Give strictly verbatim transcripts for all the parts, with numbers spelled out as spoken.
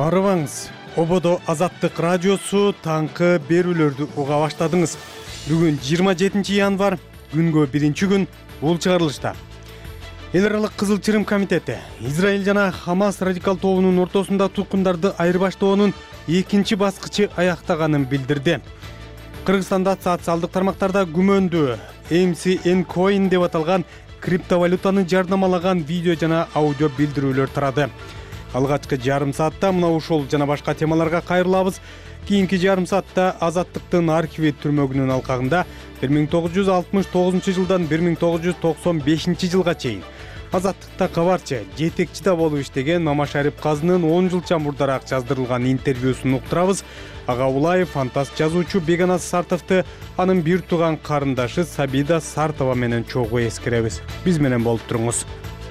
Арыбаңыз. Ободо Азаттык радиосу таңкы берүүлөрдү уга баштадыңыз. Бүгүн жыйырма жетинчи январь, күнгө биринчи күн. Бул чыгарылышта Эл аралык Кызыл Чырым комитети Израиль жана Хамас радикал тобунун ортосунда туткундарды айырбаштоонун экинчи баскычы аяктаганын билдирди. Кыргызстанда социалдык тармактарда күмөндүү эм си эн Coin деп аталган криптовалютаны жарнамалаган видео жана аудио билдирүүлөр тарады. Алгачкы жарым саатта мына ушул жана башка темаларга кайрылабыз. Кийинки жарым саатта Азаттыктын архиви түрмөгүнүн алкагында бир миң тогуз жүз алтымыш тогузунчу жылдан бир миң тогуз жүз токсон бешинчи жылга чейин Азаттыкта кабарчы, жетекчи да болуп иштеген Мамашарип Казынын он жыл чамурдараак жаздырылган интервьюсун уктурабыз. Ага Улаев фантаст жазуучу Беганас Сартовду анын бир тууган карындашы Сабида Сартова менен чогуу эскеребиз. Биз менен болуп туруңуз.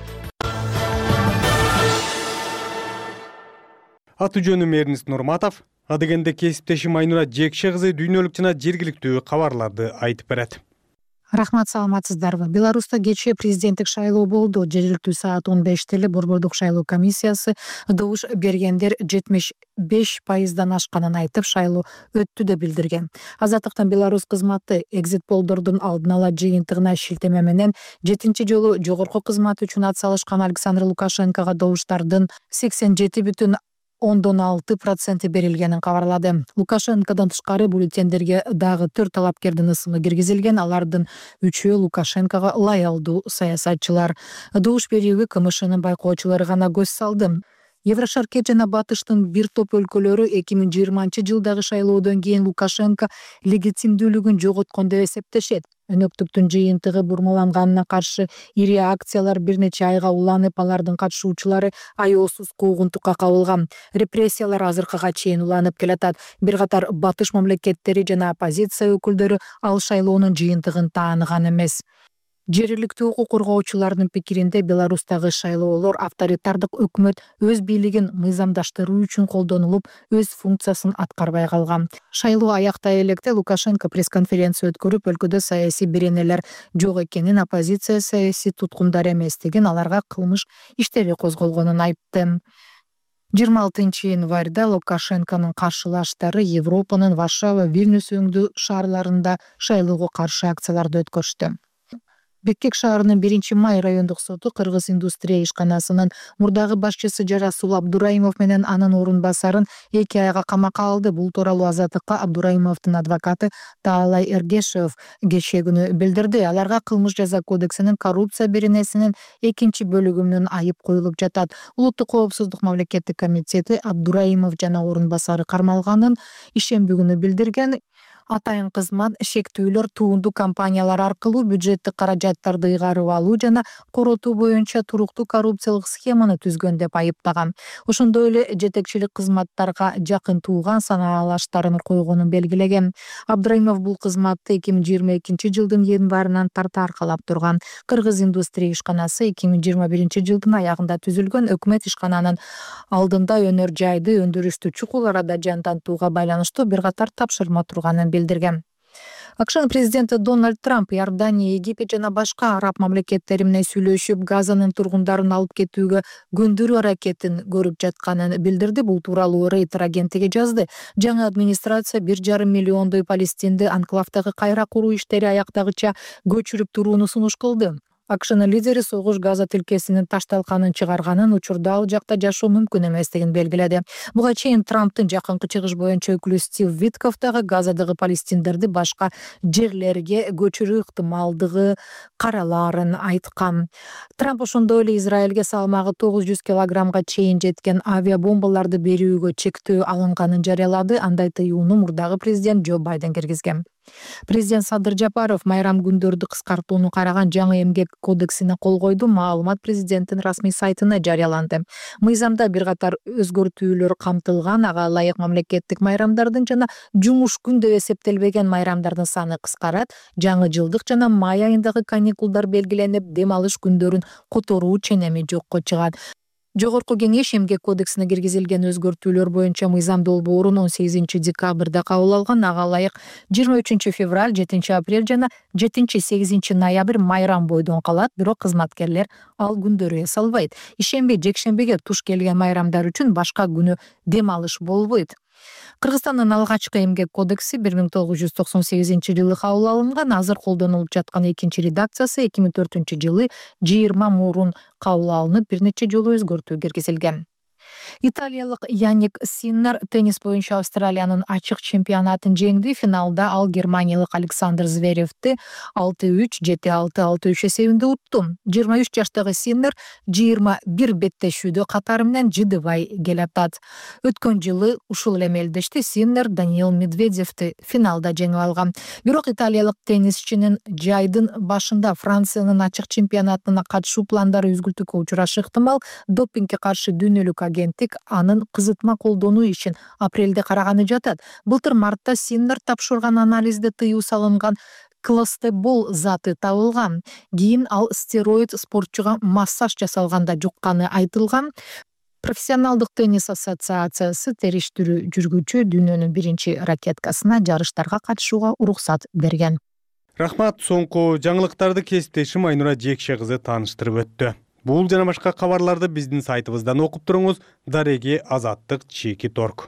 Аты жөнүм Эрнис Нурматов. Адыгенде кесиптешим Айнура Жекше кызы дүйнөлүк жана жергиликтүү кабарларды айтып берет. Рахмат, саламатсыздарбы. Беларуста кечээ президенттик шайлоо болду. Жергиликтүү саат он беште эле Борбордук шайлоо комиссиясы добуш бергендер жетимиш беш пайыздан ашканын айтып, шайлоо өттү деп билдирген. Азаттыктын Беларусь кызматы экзит полдордун алдын ала жыйынтыгына шилтеме менен жетинчи жолу жогорку кызмат үчүн ат салышкан Александр Лукашенкого добуштардын сексен жети бүтүн ондон алты проценти берилгенин кабарлады. Лукашенкодон тышкары бюллетендерге дагы төрт талапкердин ысымы киргизилген. Алардын үчөө Лукашенкого лаялдуу саясатчылар. Добуш берүүгө КМШнын байкоочулары гана көз салды. Еврошаркет жана Батыштын бир топ өлкөлөрү эки миң жыйырманчы жылдагы шайлоодон кийин Лукашенко легитимдүүлүгүн жоготкон деп эсептешет. Өнөктүктүн жыйынтыгы бурмаланганына каршы ири акциялар бир нече айга уланып, алардын катышуучулары аеосуз куугунтукка кабылган. Репрессиялар азыркыга чейин уланып келатат. Бир катар Батыш мамлекеттери жана оппозиция өкүлдөрү ал шайлоонун жыйынтыгын тааныган эмес. Жергиликтүү укук коргоочулардын пикиринде Беларустагы шайлоолор авторитардык өкмөт өз бийлигин мыйзамдаштыруу үчүн колдонулуп, өз функциясын аткарбай калган. Шайлоо аяктай электе Лукашенко пресс-конференция өткөрүп, өлкөдө саясий беренелер жок экенин, оппозиция саясий туткундар эместигин, аларга кылмыш иштери козголгонун айтты. жыйырма алтынчы январда Лукашенконун каршылаштары Европанын Варшава, Вильнюс өңдүү шаарларында шайлоого каршы акцияларды өткөрүштү. Беккек шаарынын биринчи май райондук соту Кыргыз индустрия ишканасынын мурдагы башчысы Жарасул Абдураимов менен анын орун басарын эки айга камакка алды. Бул тууралуу Азаттыкка Абдураимовдун адвокаты Таалай Эргешев кечээ күнү билдирди. Аларга кылмыш жаза кодексинин коррупция беренесинин экинчи бөлүгүнөн айып коюлуп жатат. Улуттук коопсуздук мамлекеттик комитети Абдураимов жана орун басары кармалганын ишемби күнү билдирген. Атайын кызмат шектүүлөр туунду компаниялар аркылуу бюджеттик каражаттарды ыйгарып алуу жана коротуу боюнча туруктуу коррупциялык схеманы түзгөн деп айыптаган. Ошондой эле жетекчилик кызматтарга жакын тууган санаалаштарын койгонун белгилеген. Абдураимов бул кызматты эки миң жыйырма экинчи жылдын январынан тарта аркалап турган. Кыргыз индустрия ишканасы эки миң жыйырма биринчи жылдын аягында түзүлгөн. Өкмөт ишкананын алдында өнөр жайды өндүрүштү чукул арада жандантууга байланыштуу бир катар тапшырма турганын билдирген. АКШнын президенти Дональд Трамп Иордания, Египет жана башка араб мамлекеттери менен сүйлөшүп, Газанын тургундарын алып кетүүгө көндүрүү аракетин көрүп жатканын билдирди. Бул тууралуу Рейтер агенттиги жазды. Жаңы администрация бир жарым миллиондой палестинди анклавдагы кайра куруу иштери аяктагыча көчүрүп турууну сунуш кылды. АКШнын лидери согуш Газа тилкесинин ташталканын чыгарганын, учурда ал жакта жашоо мүмкүн эместигин белгиледи. Буга чейин Трамптын жакынкы чыгыш боюнча өкүлү Стив Витков дагы Газадагы палестиндерди башка жерлерге көчүрүү ыктымалдыгы каралаарын айткан. Трамп ошондой эле Израилге салмагы тогуз жүз килограммга чейин жеткен авиабомбаларды берүүгө чектөө алынганын жарыялады. Андай тыюуну мурдагы президент Джо Байден киргизген. Президент Садыр Жапаров майрам күндөрдү кыскартууну караган жаңы эмгек кодексине кол койду. Маалымат президенттин расмий сайтына жарыяланды. Мыйзамда бир катар өзгөртүүлөр камтылган. Ага ылайык мамлекеттик майрамдардын жана жумуш күн деп эсептелбеген майрамдардын саны кыскарат. Жаңы жылдык жана май айындагы каникулдар белгиленип, дем алыш күндөрүн которуу ченеми жокко чыгат. Жогорку кеңеш эмгек кодексине киргизилген өзгөртүүлөр боюнча мыйзам долбоорун он сегизинчи декабрда кабыл алган. Ага ылайык жыйырма үчүнчү февраль, жетинчи апрель жана жетинчи сегизинчи ноябрь майрам бойдон калат, бирок кызматкерлер ал күндөрү эс албайт. Ишемби, жекшембиге туш келген майрамдар үчүн башка күнү дем алыш болбойт. Кыргызстандын алгачкы эмгек кодекси бир миң тогуз жүз токсон сегизинчи жылы кабыл алынган. Азыр колдонулуп жаткан экинчи редакциясы эки миң төртүнчү жылы жыйырма мурун кабыл алынып, бир нече жолу өзгөртүү киргизилген. Италиялык Яник Синнер теннис боюнча Австралиянын ачык чемпионатын жеңди. Финалда ал германиялык Александр Зверевди алты үч, жети алты, алты үч эсебинде утту. жыйырма үч жаштагы Синнер жыйырма бир беттешүүдө катары менен жыдыбай келатат. Өткөн жылы ушул эле мелдеште Синнер Даниил Медведевди финалда жеңип алган. Бирок италиялык теннисчинин жайдын башында Франциянын ачык чемпионатына катышуу пландары үзгүлтүккө учурашы ыктымал. Допингге каршы дүйнөлүк агенттик анын кызытма колдонуу ишин апрелде караганы жатат. Былтыр мартта Синнер тапшырган анализде тыюу салынган клостебол заты табылган. Кийин ал стероид спортчуга массаж жасалганда жукканы айтылган. Профессионалдык теннис ассоциациясы териштирүү жүргүчү дүйнөнүн биринчи ракеткасына жарыштарга катышууга уруксат берген. Рахмат, соңку жаңылыктарды кесиптешим Айнура Жекше кызы тааныштырып өттү. Бул жана башка кабарларды биздин сайтыбыздан окуп туруңуз. Дареги Азаттык чеки торг.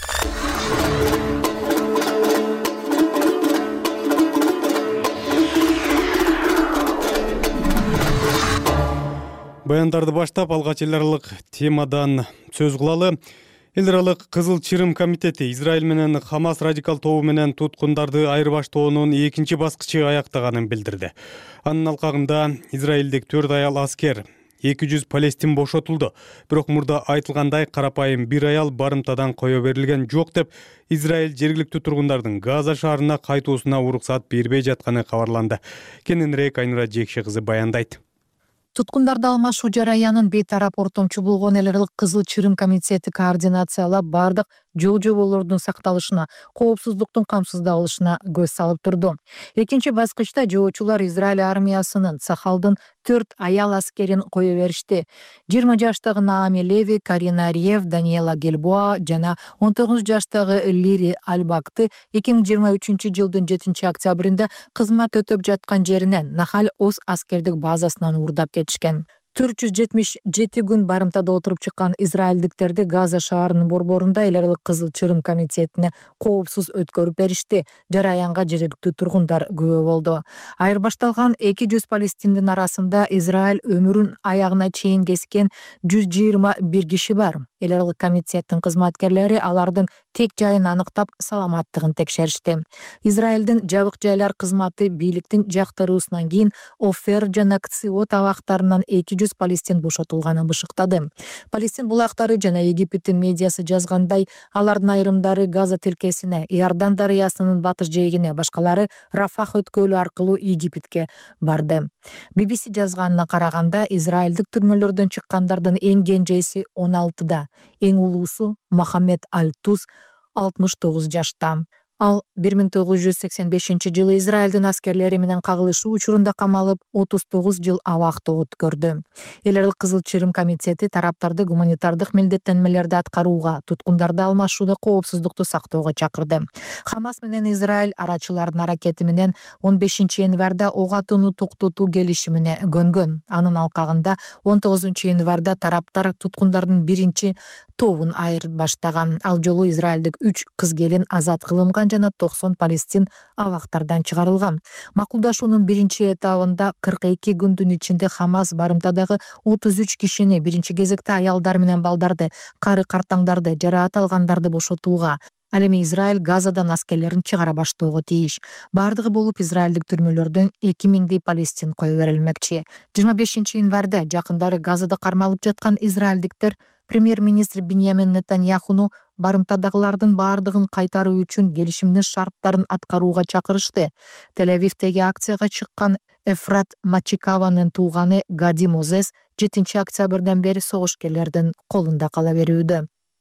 Баяндарды баштап алгач эл аралык темадан сөз кылалы. Эл аралык Кызыл Чырым комитети Израиль менен Хамас радикал тобу менен туткундарды айырбаштоонун экинчи баскычы аяктаганын билдирди. Анын алкагында израилдик төрт аял аскер, эки жүз палестин бошотулду. Бирок мурда айтылгандай карапайым бир аял барымтадан кое берилген жок деп Израиль жергиликтүү тургундардын Газа шаарына кайтуусуна уруксат бербей жатканы кабарланды. Кененирээк Айнура Жекше кызы баяндайт. Туткундарды алмашуу жараянын бейтарап ортомчу болгон эл аралык Кызыл Чырым комитети координациялап бардык жол жоболордун сакталышына, коопсуздуктун камсыздалышына көз салып турду. Экинчи баскычта жоочулар Израиль армиясынын Сахалдын төрт аял аскерин кое беришти. жыйырма жаштагы Наами Леви, Карина Риев, Даниэла Гельбоа жана он тогуз жаштагы Лири Альбакты эки миң жыйырма үчүнчү жылдын жетинчи октябрында кызмат өтөп жаткан жеринен Нахаль Оз аскердик базасынан уурдап кетишкен. төрт жүз жетимиш жети күн барымтада отуруп чыккан израилдиктерди Газа шаарынын борборунда эл аралык Кызыл Чырым комитетине коопсуз өткөрүп беришти. Жараянга жергиликтүү тургундар күбө болду. Айырбашталган эки жүз палестиндин арасында Израиль өмүрүн аягына чейин кескен жүз жыйырма бир киши бар. Эл аралык комитеттин кызматкерлери алардын тек жайын аныктап, саламаттыгын текшеришти. Израилдин жабык жайлар кызматы бийликтин жактыруусунан кийин Офер жана Кциот абактарынан эки жүз палестин бошотулганын бышыктады. Палестин булактары жана Египтин медиасы жазгандай, алардын айрымдары Газа тилкесине, Иордан дарыясынын батыш жээгине, башкалары Рафах өткөлү аркылуу Египетке барды. би би си жазганына караганда, израилдик түрмөлөрдөн чыккандардын эң кенжеси он алтыда, эң улуусу Мохаммед Аль-Туз алтымыш тогуз жашта. Ал бир миң тогуз жүз сексен бешинчи жылы Израилдин аскерлери менен кагылышуу учурунда камалып, отуз тогуз жыл абакта өткөрдү. Эл аралык Кызыл Чырым комитети тараптарды гуманитардык милдеттенмелерди аткарууга, туткундарды алмашууда коопсуздукту сактоого чакырды. Хамас менен Израиль арачылардын аракети менен он бешинчи январда ок атууну токтотуу келишимине көнгөн. Анын алкагында он тогузунчу январда тараптар туткундардын биринчи тобун айырбаштаган. Ал жолу израилдик үч кыз келин азат кылынган жана токсон палестин абактардан чыгарылган. Макулдашуунун биринчи этабында кырк эки күндүн ичинде Хамас барымтадагы отуз үч кишини, биринчи кезекте аялдар менен балдарды, кары картаңдарды, жараат алгандарды бошотууга, ал эми Израиль Газадан аскерлерин чыгара баштоого тийиш. Бардыгы болуп израилдик түрмөлөрдөн эки миңдей палестин кое берилмекчи. жыйырма бешинчи январда жакындары Газада кармалып жаткан израилдиктер премьер-министр Биньямин Нетаньяхуну барымтадагылардын баардыгын кайтаруу үчүн келишимдин шарттарын аткарууга чакырышты. Тель-Авивдеги акцияга чыккан Эфрат Мачикаванын тууганы Гади Мозес жетинчи октябрдан бери согушкерлердин колунда кала берүүдө.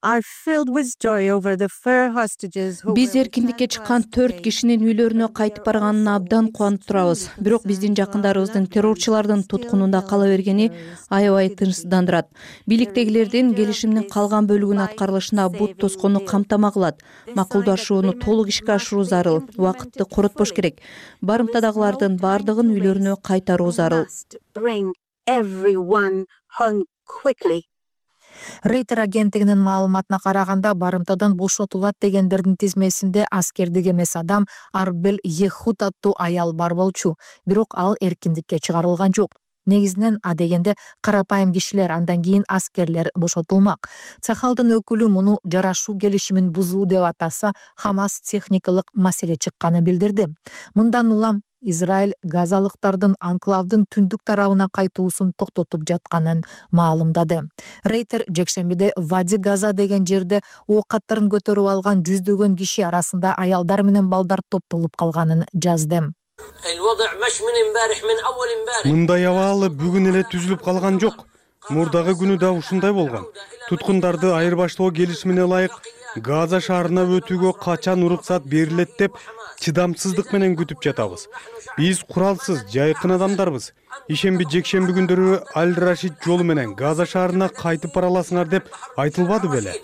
Биз эркиндикке чыккан төрт кишинин үйлөрүнө кайтып барганына абдан кубанып турабыз. Бирок биздин жакындарыбыздын террорчулардын туткунунда кала бергени аябай тынчсыздандырат. Бийликтегилердин келишимдин калган бөлүгүнүн аткарылышына бут тоскону камтама кылат. Макулдашууну толук ишке ашыруу зарыл. Убакытты коротпош керек. Барымтадагылардын баардыгын үйлөрүнө кайтаруу зарыл. Рейтер агенттигинин маалыматына караганда, барымтадан бошотулат дегендердин тизмесинде аскердик эмес адам Арбел Ехуд аттуу аял бар болчу. Бирок ал эркиндикке чыгарылган жок. Негизинен а дегенде карапайым кишилер, андан кийин аскерлер бошотулмак. Цахалдын өкүлү муну жарашуу келишимин бузуу деп атаса, Хамас техникалык маселе чыкканын билдирди. Мындан улам Израиль газалыктардын анклавдын түндүк тарабына кайтуусун токтотуп жатканын маалымдады. Рейтер жекшембиде Вади Газа деген жерде ок аттарын көтөрүп алган жүздөгөн киши арасында аялдар менен балдар топтолуп калганын жазды. Мындай абалы бүгүн эле түзүлүп калган жок. Мурдагы күнү да ушундай болгон. Туткундарды айырбаштоо келишимине ылайык Газа шаарына өтүүгө качан уруксат берилет деп чыдамсыздык менен күтүп жатабыз. Биз куралсыз, жайкын адамдарбыз. Ишемби жекшемби күндөрү Аль-Рашид жолу менен Газа шаарына кайтып бара аласыңар деп айтылбады беле?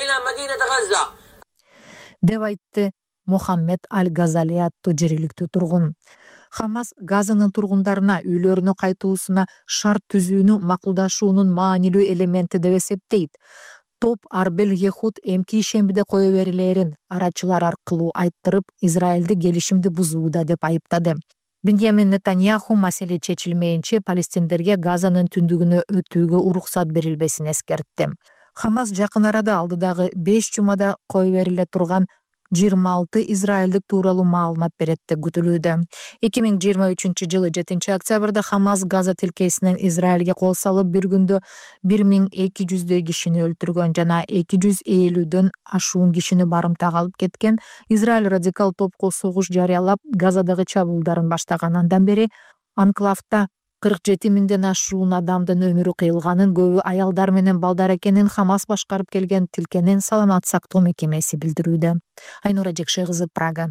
Деп айтты Мухаммед Аль-Газали аттуу жергиликтүү тургун. Хамас Газанын тургундарына үйлөрүнө кайтуусуна шарт түзүүнү макулдашуунун маанилүү элементи деп эсептейт. Топ Арбел Ехуд эмки ишембиде кое берилерин арачылар аркылуу айттырып, Израилди келишимди бузууда деп айыптады. Беньямин Нетаньяху маселе чечилмейинче палестиндерге Газанын түндүгүнө өтүүгө уруксат берилбесин эскертти. Хамас жакын арада алдыдагы беш жумада кое бериле турган жыйырма алты израилдик тууралуу маалымат берет деп күтүлүүдө. эки миң жыйырма үчүнчү жылы жетинчи октябрда Хамас Газа тилкесинен Израилге кол салып, бир күндө бир миң эки жүздөй кишини өлтүргөн жана эки жүз элүүдөн ашуун кишини барымтага алып кеткен. Израиль радикал топко согуш жарыялап, Газадагы чабуулдарын баштаган андан бери анклавда кырк жети миңден ашуун адамдын өмүрү кыйылганын, көбү аялдар менен балдар экенин Хамас башкарып келген тилкенин саламат сактоо мекемеси билдирүүдө. Айнура Жекше кызы, Прага.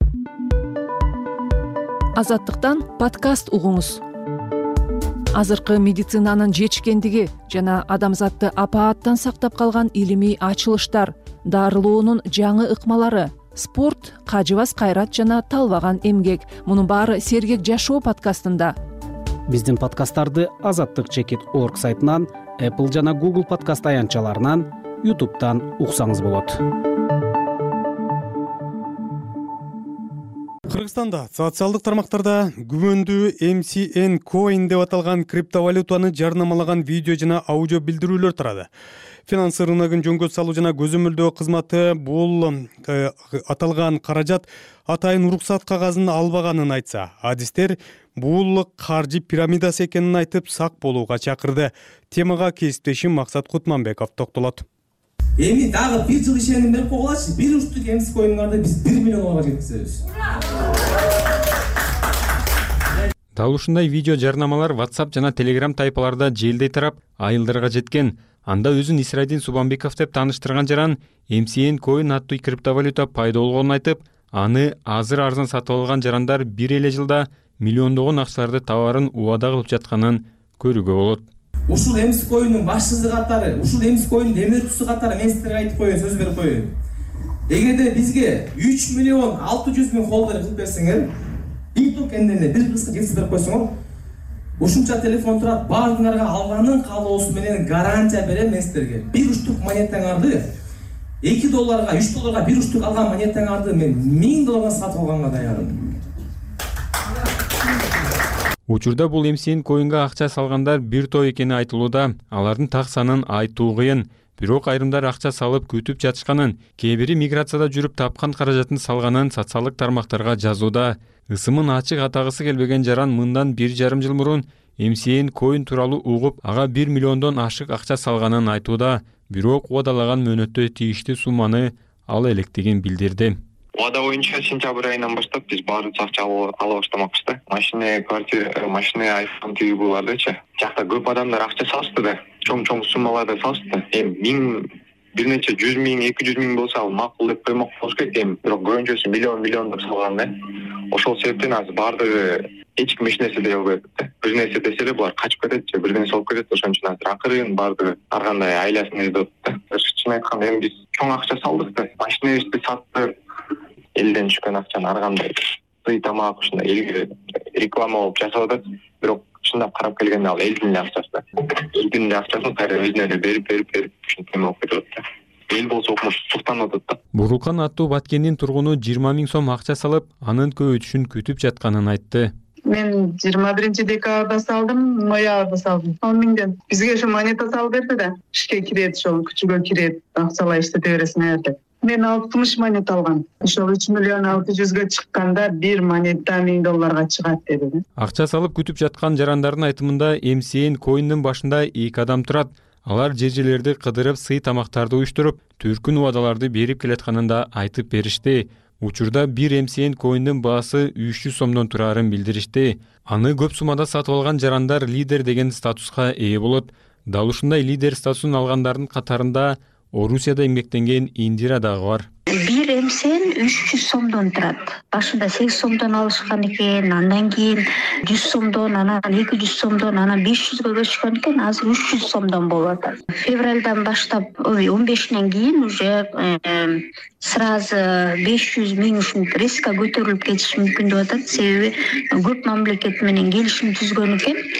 Азаттыктан подкаст угуңуз. Азыркы медицинанын жетишкендиги жана адамзатты апааттан сактап калган илимий ачылыштар, дарылоонун жаңы ыкмалары, спорт, кажыбас кайрат жана талбаган эмгек. Мунун баары Сергек жашоо подкастында. Биздин подкасттарды азаттык чекит точка орг сайтынан, Apple жана Google подкаст аянтчаларынан, YouTube'дан уксаңыз болот. Кыргызстанда социалдык тармактарда күмөндүү эм си эн Coin деп аталган криптовалютаны жарнамалаган видео жана аудио билдирүүлөр тарады. Финанс рыногун жөнгө салуу жана көзөмөлдөө кызматы бул э, аталган каражат атайын уруксат кагазын албаганын айтса, адистер бул каржы пирамидасы экенин айтып сак болууга чакырды. Темага кесиптешим Максат Кутманбеков токтолот. Эми дагы бир жыл ишеним берип койгулачы, бир уштук эм си коиндарды биз бир миллионго жеткизебиз. Дал ушундай видео жарнамалар WhatsApp жана Telegram тайпаларда желдей тарап, айылдарга жеткен. Анда өзүн Исрайдин Субанбеков деп тааныштырган жаран эм си эн Coin аттуу криптовалюта пайда болгонун айтып, аны азыр арзан сатып алган жарандар бир эле жылда миллиондогон акчаларды товарын убада кылып жатканын көрүүгө болот. Ушул эм си Coin'дун башчысы катары, ушул эм си Coin'дун эмгектүүсү катары мен силерге айтып коеюн, сөз берип коеюн. Эгерде бизге үч миллион алты жүз миң холдер кылып берсеңер, TikTok эндене бир кызга жеткизип берип койсоңор, ушунча телефон турат, баардыгыңарга алганын каалоосу менен гарантия берем мен силерге. Бир уштук монетаңарды эки долларга, үч долларга бир уштук алган монетаңарды мен миң долларга сатып алганга даярмын. Учурда бул эм си эн Coin'га акча салгандар бир топ экени айтылууда. Алардын так санын айтуу кыйын. Бирок айрымдар акча салып күтүп жатышканын, кээ бири миграцияда жүрүп тапкан каражатын салганын социалдык тармактарга жазууда. Ысымын ачык атагысы келбеген жаран мындан бир жарым жыл мурун эм си эн Coin тууралуу угуп, ага бир миллиондон ашык акча салганын айтууда. Бирок убадалаган мөөнөттө тийиштүү сумманы ала электигин билдирди. Убада боюнча сентябрь айынан баштап биз баардык акча ала баштамакпыз да. Машина, квартира, машина, айфон тиги булардычы. Жакта көп адамдар акча салышты да. Чоң-чоң суммаларды салышты. Эми миң бир нече жүз миң эки жүз миң болсо ал макул деп коймок болуш керек. Эми бирок көбүнчөсү миллион миллион деп салган да. Ошол себептен азыр баардыгы эч ким эч нерсе дей албайт да. Бир нерсе десе эле булар качып кетет же бир нерсе болуп кетет. Ошон үчүн азыр акырын баардыгы ар кандай айласын издеп атат да. Чын айтканда эми биз чоң акча салдык да. Машинабызды саттык, элден түшкөн акчаны ар кандай сый тамак ушундай элге реклама болуп жасап атат. Бирок чындап карап келгенде ал элдин эле акчасы да. Элдин эле акчасын кайра өзүнө эле берип берип берип ушинтип болуп кетип атат да. Эл болсо укмуштуктан атат да. Бурулкан аттуу Баткендин тургуну жыйырма миң сом акча салып, анын көбөйтүшүн күтүп жатканын айтты. Мен жыйырма биринчи декабрда салдым, ноябрда салдым. он миңден. Бизге ошо монета салып берди да. Ишке кирет, ошол күчүгө кирет, акчалай иштете бересиң деп. Мен алтымыш монета алгам. Ошол үч миллион алты жүзгө чыкканда бир монета миң долларга чыгат деди. Акча салып күтүп жаткан жарандардын айтымында эм си эн коиндин башында эки адам турат. Алар жер-жерлерди кыдырып, сый тамактарды уюштуруп, түркүн убадаларды берип келатканын да айтып беришти. Учурда бир эм си эн коиндин баасы үч жүз сомдон турарын билдиришти. Аны көп суммада сатып алган жарандар лидер деген статуска ээ болот. Дал ушундай лидер статусун алгандардын катарында Орусияда эмгектенген Индира дагы бар. Бир эм си эн үч жүз сомдон турат. Башында сегиз сомдон алышкан экен, андан кийин жүз сомдон, анан эки жүз сомдон, анан беш жүзгө көчкөн экен, азыр үч жүз сомдон болуп атат. Февралдан баштап, он бешинен кийин уже сразу беш жүз миң ушинтип резко көтөрүлүп кетиши мүмкүн деп атат. Себеби көп мамлекет менен келишим түзгөн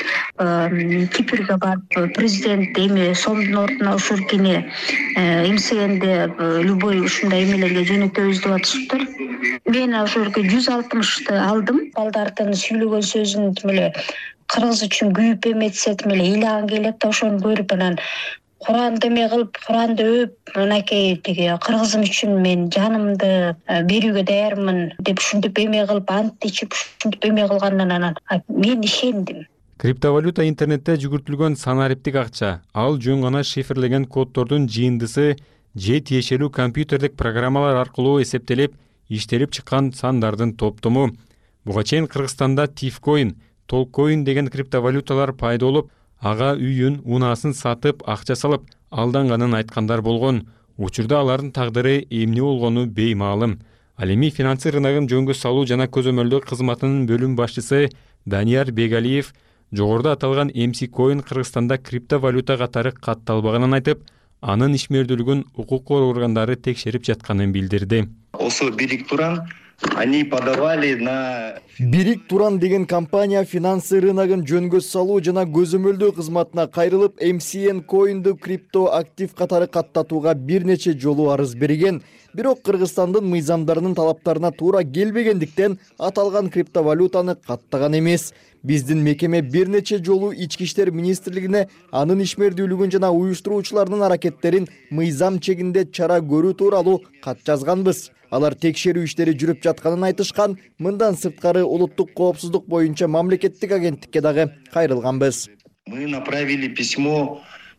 экен. Кипрге барып президент эми сомдун ордуна ушул кини эм си энди любой ушундай эмелерге жөнөтөбүз деп атышыптыр. Мен ошолго жүз алтымышты алдым. Балдардын сүйлөгөн сөзүн эле кыргыз үчүн күйүп эметсе эле ыйлаган келет да, ошону көрүп анан Куранды эме кылып, Куранды өп, мынакей тиги кыргызым үчүн мен жанымды берүүгө даярмын деп ушинтип эме кылып, ант ичип ушинтип эме кылгандан анан мен ишендим. Криптовалюта интернетте жүгүртүлгөн санариптик акча. Ал жөн гана шифрлеген коддордун жыйындысы же тиешелүү компьютердик программалар аркылуу эсептелип, иштелип чыккан сандардын топтому. Буга чейин Кыргызстанда Тифкоин, Толкоин деген криптовалюталар пайда болуп, ага үйүн, унаасын сатып, акча салып алданганын айткандар болгон. Учурда алардын тагдыры эмне болгону беймаалым. Ал эми финансы рыногун жөнгө салуу жана көзөмөлдөө кызматынын бөлүм башчысы Данияр Бегалиев жогоруда аталган эм си Coin Кыргызстанда криптовалюта катары катталбаганын айтып, анын ишмердүүлүгүн укук органдары текшерип жатканын билдирди. Осо Бирик Туран они подавали на Бирик Туран деген компания финансы рыногун жөнгө салуу жана көзөмөлдөө кызматына кайрылып, эм си эн Coin'ду крипто актив катары каттатууга бир нече жолу арыз берген. Бирок Кыргызстандын мыйзамдарынын талаптарына туура келбегендиктен аталган криптовалютаны каттаган эмес. Биздин мекеме бир нече жолу Ички иштер министрлигине анын ишмердүүлүгүн жана уюштуруучулардын аракеттерин мыйзам чегинде чара көрүү тууралуу кат жазганбыз. Алар текшерүү иштери жүрүп жатканын айтышкан. Мындан сырткары улуттук коопсуздук боюнча мамлекеттик агенттикке дагы кайрылганбыз. Мы направили письмо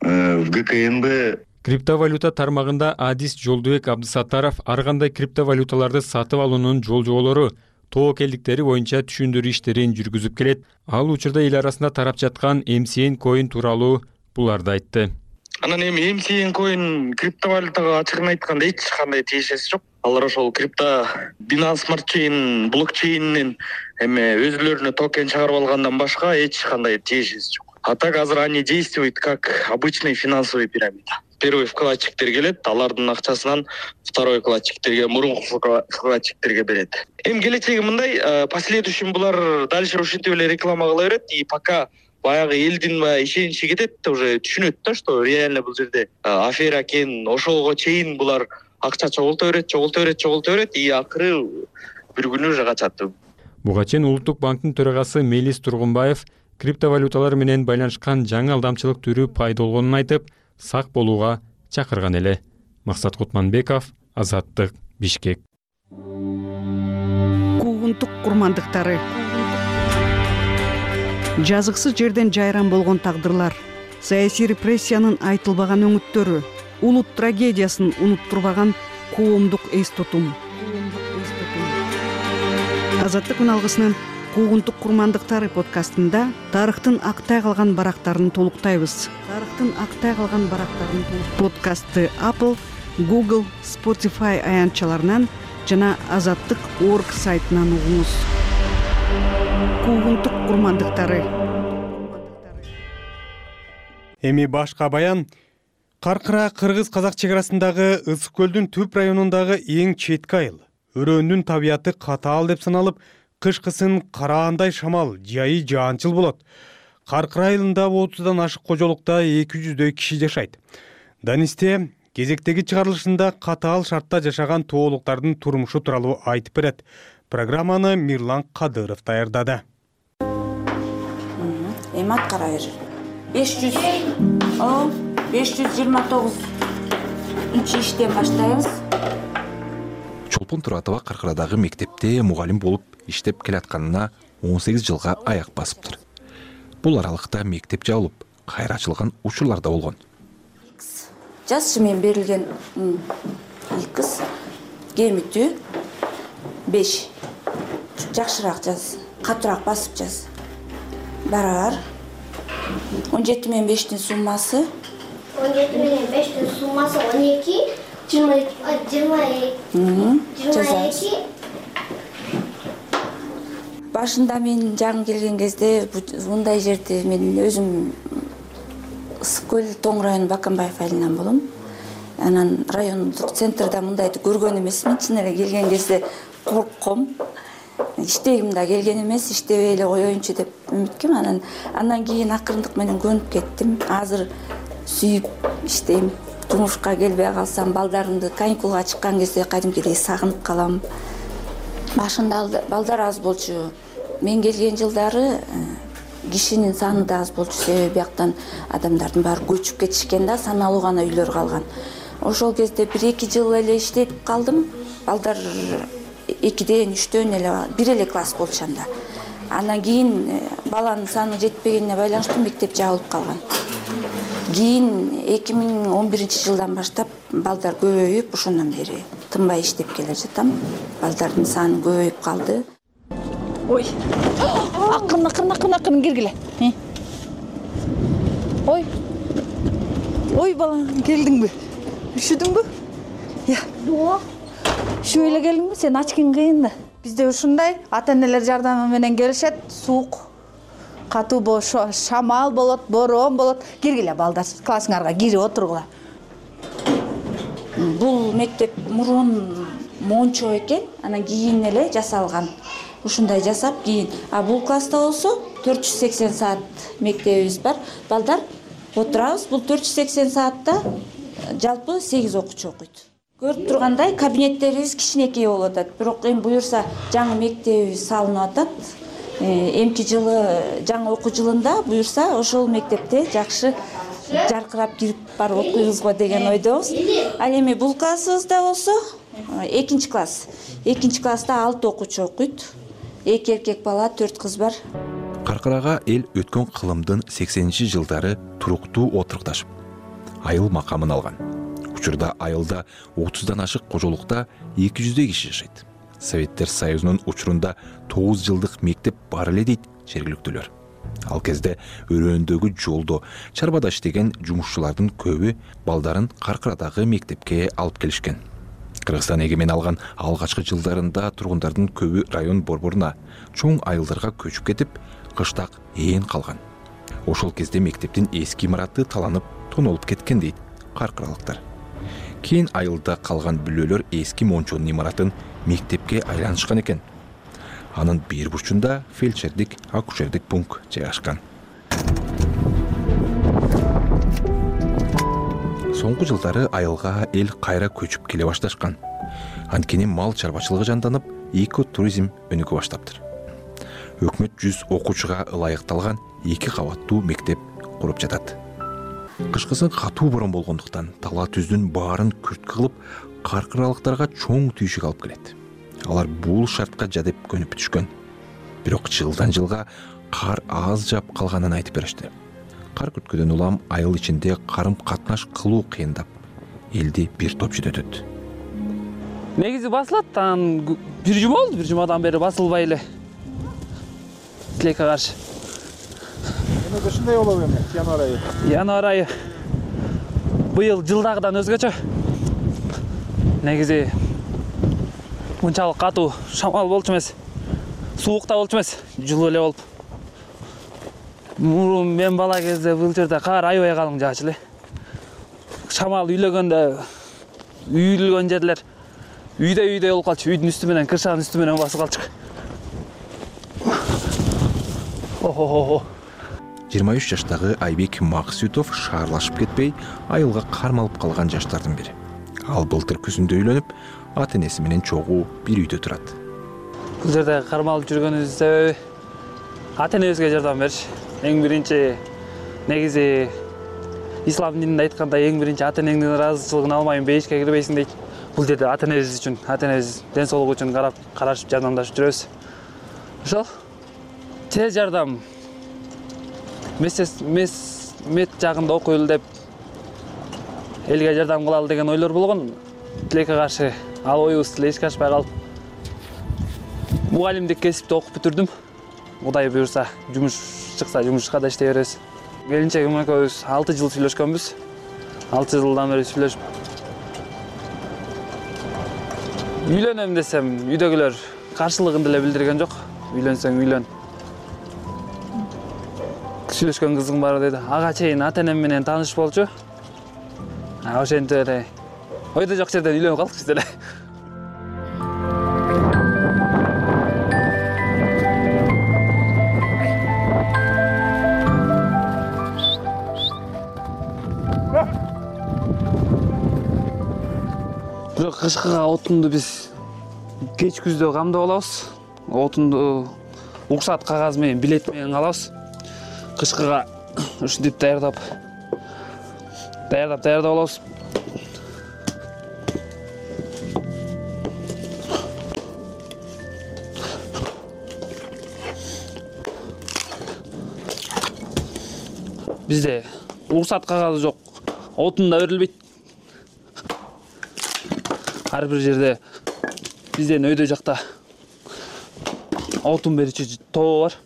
в гэ ка эн бэ. Криптовалюта тармагында Адис Жолдубек Абдысаттаров ар кандай криптовалюталарды сатып алуунун жол-жоболору, тоокелдиктери боюнча түшүндүрүү иштерин жүргүзүп келет. Ал учурда эл арасында тарап жаткан эм си эн Coin тууралуу буларды айтты. Анан эми эм си эн Coin криптовалютага ачыгын айтканда эч кандай тиешеси жок. Алар ошол крипто Binance Smart Chain блокчейнинен эме өзүлөрүнө токен чыгарып алгандан башка эч кандай тиешеси жок. А так азыр они действуют как обычный финансовый пирамида. Первый вкладчиктер келет, алардын акчасынан второй вкладчиктерге, мурунку вкладчиктерге берет. Эми келечеги мындай, последующим булар дальше ушинтип эле реклама кыла берет, и пока баягы элдин ишеничи кетет, уже түшүнөт да, что реально бул жерде афера экен, ошолго чейин булар акча чогулта берет, чогулта берет, чогулта берет, и акыры бир күнү уже качат. Буга чейин Улуттук банктын төрагасы Мелис Тургунбаев криптовалюталар менен байланышкан жаңы алдамчылык түрү пайда болгонун айтып, сак болууга чакырган эле. Максат Кутманбеков, Азаттык, Бишкек. Куугунтук курмандыктары. Жазыксыз жерден жайран болгон тагдырлар, саясий репрессиянын айтылбаган өңүттөрү, улут трагедиясын унуттурбаган коомдук эс тутум. Азаттык үналгысынын Куугунтук курмандыктары подкастында тарыхтын актай калган барактарын толуктайбыз. Тарыхтын актай калган барактарын подкастты Apple, Google, Spotify аянтчаларынан жана азаттык точка орг сайтынан угуңуз. Куугунтук курмандыктары. Эми башка баян. Каркыра кыргыз-казак чек арасындагы Ысык көлдүн түп районундагы эң четки айыл. Өрөөнүн табияты катаал деп саналып, кышкысын караандай шамал, жайы жаанчыл болот. Каркыра айылында отуздан ашык кожолукта эки жүздөй киши жашайт. Данисте кезектеги чыгарылышында катаал шартта жашаган тоолуктардын турмушу тууралуу айтып берет. Программаны Мирлан Кадыров даярдады. Эми аткара бер. беш жүз О, беш жүз жыйырма тогузунчу иштен баштайбыз. Чолпон Туратова Каркырадагы мектепте мугалим болуп иштеп келатканына он сегиз жылга аяк басыптыр. Бул аралыкта мектеп жабылып, кайра ачылган учурлар да болгон. Жаз менен берилген кыз кемитүү беш. Жакшыраак жаз, катуураак басып жаз. Барар. он жети менен бештин суммасы. он жети менен бештин суммасы он эки, жыйырма эки. жыйырма эки. Башында мен жаңы келген кезде мындай жерде мен өзүм Ысык көл Тоң району Баканбаев айылынан болом. Анан райондук центрда мындайды көргөн эмесмин. Чын эле келген кезде коркком. Иштегим да келген эмес, иштебей эле коеюнчу деп үмүткөм. Анан андан кийин акырындык менен көнүп кеттим. Азыр сүйүп иштейм. Жумушка келбей калсам, балдарымды каникулга чыккан кезде кадимкидей сагынып калам. Башында балдар аз болчу. Мен келген жылдары кишинин саны да аз болчу, себеби бияктан адамдардын баары көчүп кетишкен да, саналуу гана үйлөр калган. Ошол кезде бир эки жыл эле иштеп калдым. Балдар экиден, үчтөн эле бир эле класс болчу анда. Андан кийин баланын саны жетпегенине байланыштуу мектеп жабылып калган. Кийин эки миң он биринчи жылдан баштап балдар көбөйүп, ошондон бери тынбай иштеп келе жатам. Балдардын саны көбөйүп калды. Ой. Акын, акын, акын, акын киргиле. Ой. Ой балам, келдиңби? Üşüdүңбү? Я. Жок. Üşүп эле келдиңби? Сен ачкың кыйын да. Бизде ушундай ата-энелер жардамы менен келишет. Суук, катуу болот, шамал болот, борон болот. Киргиле балдар, классыңарга кирип отургула. Бул мектеп мурун мончо экен, анан кийин эле жасалган. Ушундай жасап кийин. А бул класста болсо төрт жүз сексен саат мектебибиз бар. Балдар отурабыз. Бул төрт жүз сексен саатта жалпы сегиз окуучу окуйт. Көрүп тургандай кабинеттерибиз кичинекей болуп атат. Бирок эми буюрса жаңы мектебибиз салынып атат. Эмки жылы жаңы окуу жылында буюрса ошол мектепте жакшы жаркырап кирип барып окуйбуз го деген ойдобуз. Ал эми бул классыбызда болсо экинчи класс. экинчи класста алты окуучу окуйт. эки эркек бала, төрт кыз бар. Каркырага эл өткөн кылымдын сексенинчи жылдары туруктуу отурукташып, айыл макамын алган. Учурда айылда отуздан ашык кожолукта эки жүздөй киши жашайт. Советтер Союзунун учурунда тогуз жылдык мектеп бар эле дейт жергиликтүүлөр. Ал кезде өрөөндөгү жолдо чарбада иштеген жумушчулардын көбү балдарын Каркырадагы мектепке алып келишкен. Кыргызстан эгемен алган алгачкы жылдарында тургундардын көбү район борборуна, чоң айылдарга көчүп кетип, кыштак ээн калган. Ошол кезде мектептин эски имараты таланып, тонолуп кеткен дейт каркыралыктар. Кийин айылда калган бүлөлөр эски мончонун имаратын мектепке айланышкан экен. Анын бир бурчунда фельдшердик, акушердик пункт жайгашкан. Соңку жылдары айылга эл кайра көчүп келе башташкан. Анткени мал чарбачылыгы жанданып, эко-туризм өнүгө баштаптыр. Өкмөт жүз окуучуга ылайыкталган эки кабаттуу мектеп куруп жатат. Кышкысын катуу борон болгондуктан тала түздүн баарын күрт кылып, каркыралыктарга чоң түйшүк алып келет. Алар бул шартка жадеп көнүп түшкөн. Бирок жылдан жылга кар аз жап калганын айтып беришти. Кар күткөдөн улам айыл ичинде карым катнаш кылуу кыйындап, элди бир топ жүдөтөт. Негизи басылат, анан бир жума болду, бир жумадан бери басылбай эле. тилекке каршы. Эмне ушундай болобу эми январь айы? Январь айы быйыл жылдагыдан өзгөчө. Негизи мынчалык катуу шамал болчу эмес. Суук да болчу эмес, жылуу эле болуп. Мурун мен бала кезде бул жерде кар аябай калың жаачу эле. Шамал үйлөгөндө үйүлгөн жерлер үйдө-үйдө болуп калчу. Үйдүн үстү менен, кыршанын үстү менен басып калчу. О-хо-хо. жыйырма үч жаштагы Айбек Максутов шаарлашып кетпей, айылга кармалып калган жаштардын бири. Ал былтыр күзүндө үйлөнүп, ата-энеси менен чогуу бир үйдө турат. Бул жерде кармалып жүргөнүбүздүн себеби ата-энебизге жардам бериш. Эң биринчи негизи ислам дининде айтканда эң биринчи ата-энеңдин ыраазычылыгын алмайын бейишке кирбейсиң дейт. Бул жерде ата-энебиз үчүн, ата-энебиз ден соолугу үчүн карап, карашып жардамдашып жүрөбүз. Ошол тез жардам мет жагында окуйлу деп элге жардам кылалы деген ойлор болгон. Тилекке каршы ал оюбуз деле эшикке ашпай калып. Мугалимдик кесипти окуп бүтүрдүм. Кудай буюрса, жумуш чыкса, жумушка да иштей беребиз. Келинчегим экөөбүз алты жыл сүйлөшкөнбүз. алты жылдан бери сүйлөшүп. Үйлөнөм десем, үйдөгүлөр каршылыгын деле билдирген жок. Үйлөнсөң үйлөн. Сүйлөшкөн кызым бар деди. Ага чейин ата-энем менен тааныш болчу. А ошентип эле ойдо жок жерден үйлөнүп калдык биз деле. Бирок кышкыга отунду биз кеч күздө камдап алабыз. Отунду уруксат кагаз менен, билет менен алабыз. Кышкыга ушинтип даярдап даярдап даярдап алабыз. Бизде уруксат кагазы жок. Отун да берилбейт. Ар бир жерде бизден өйдө жакта отун берүүчү тоо бар.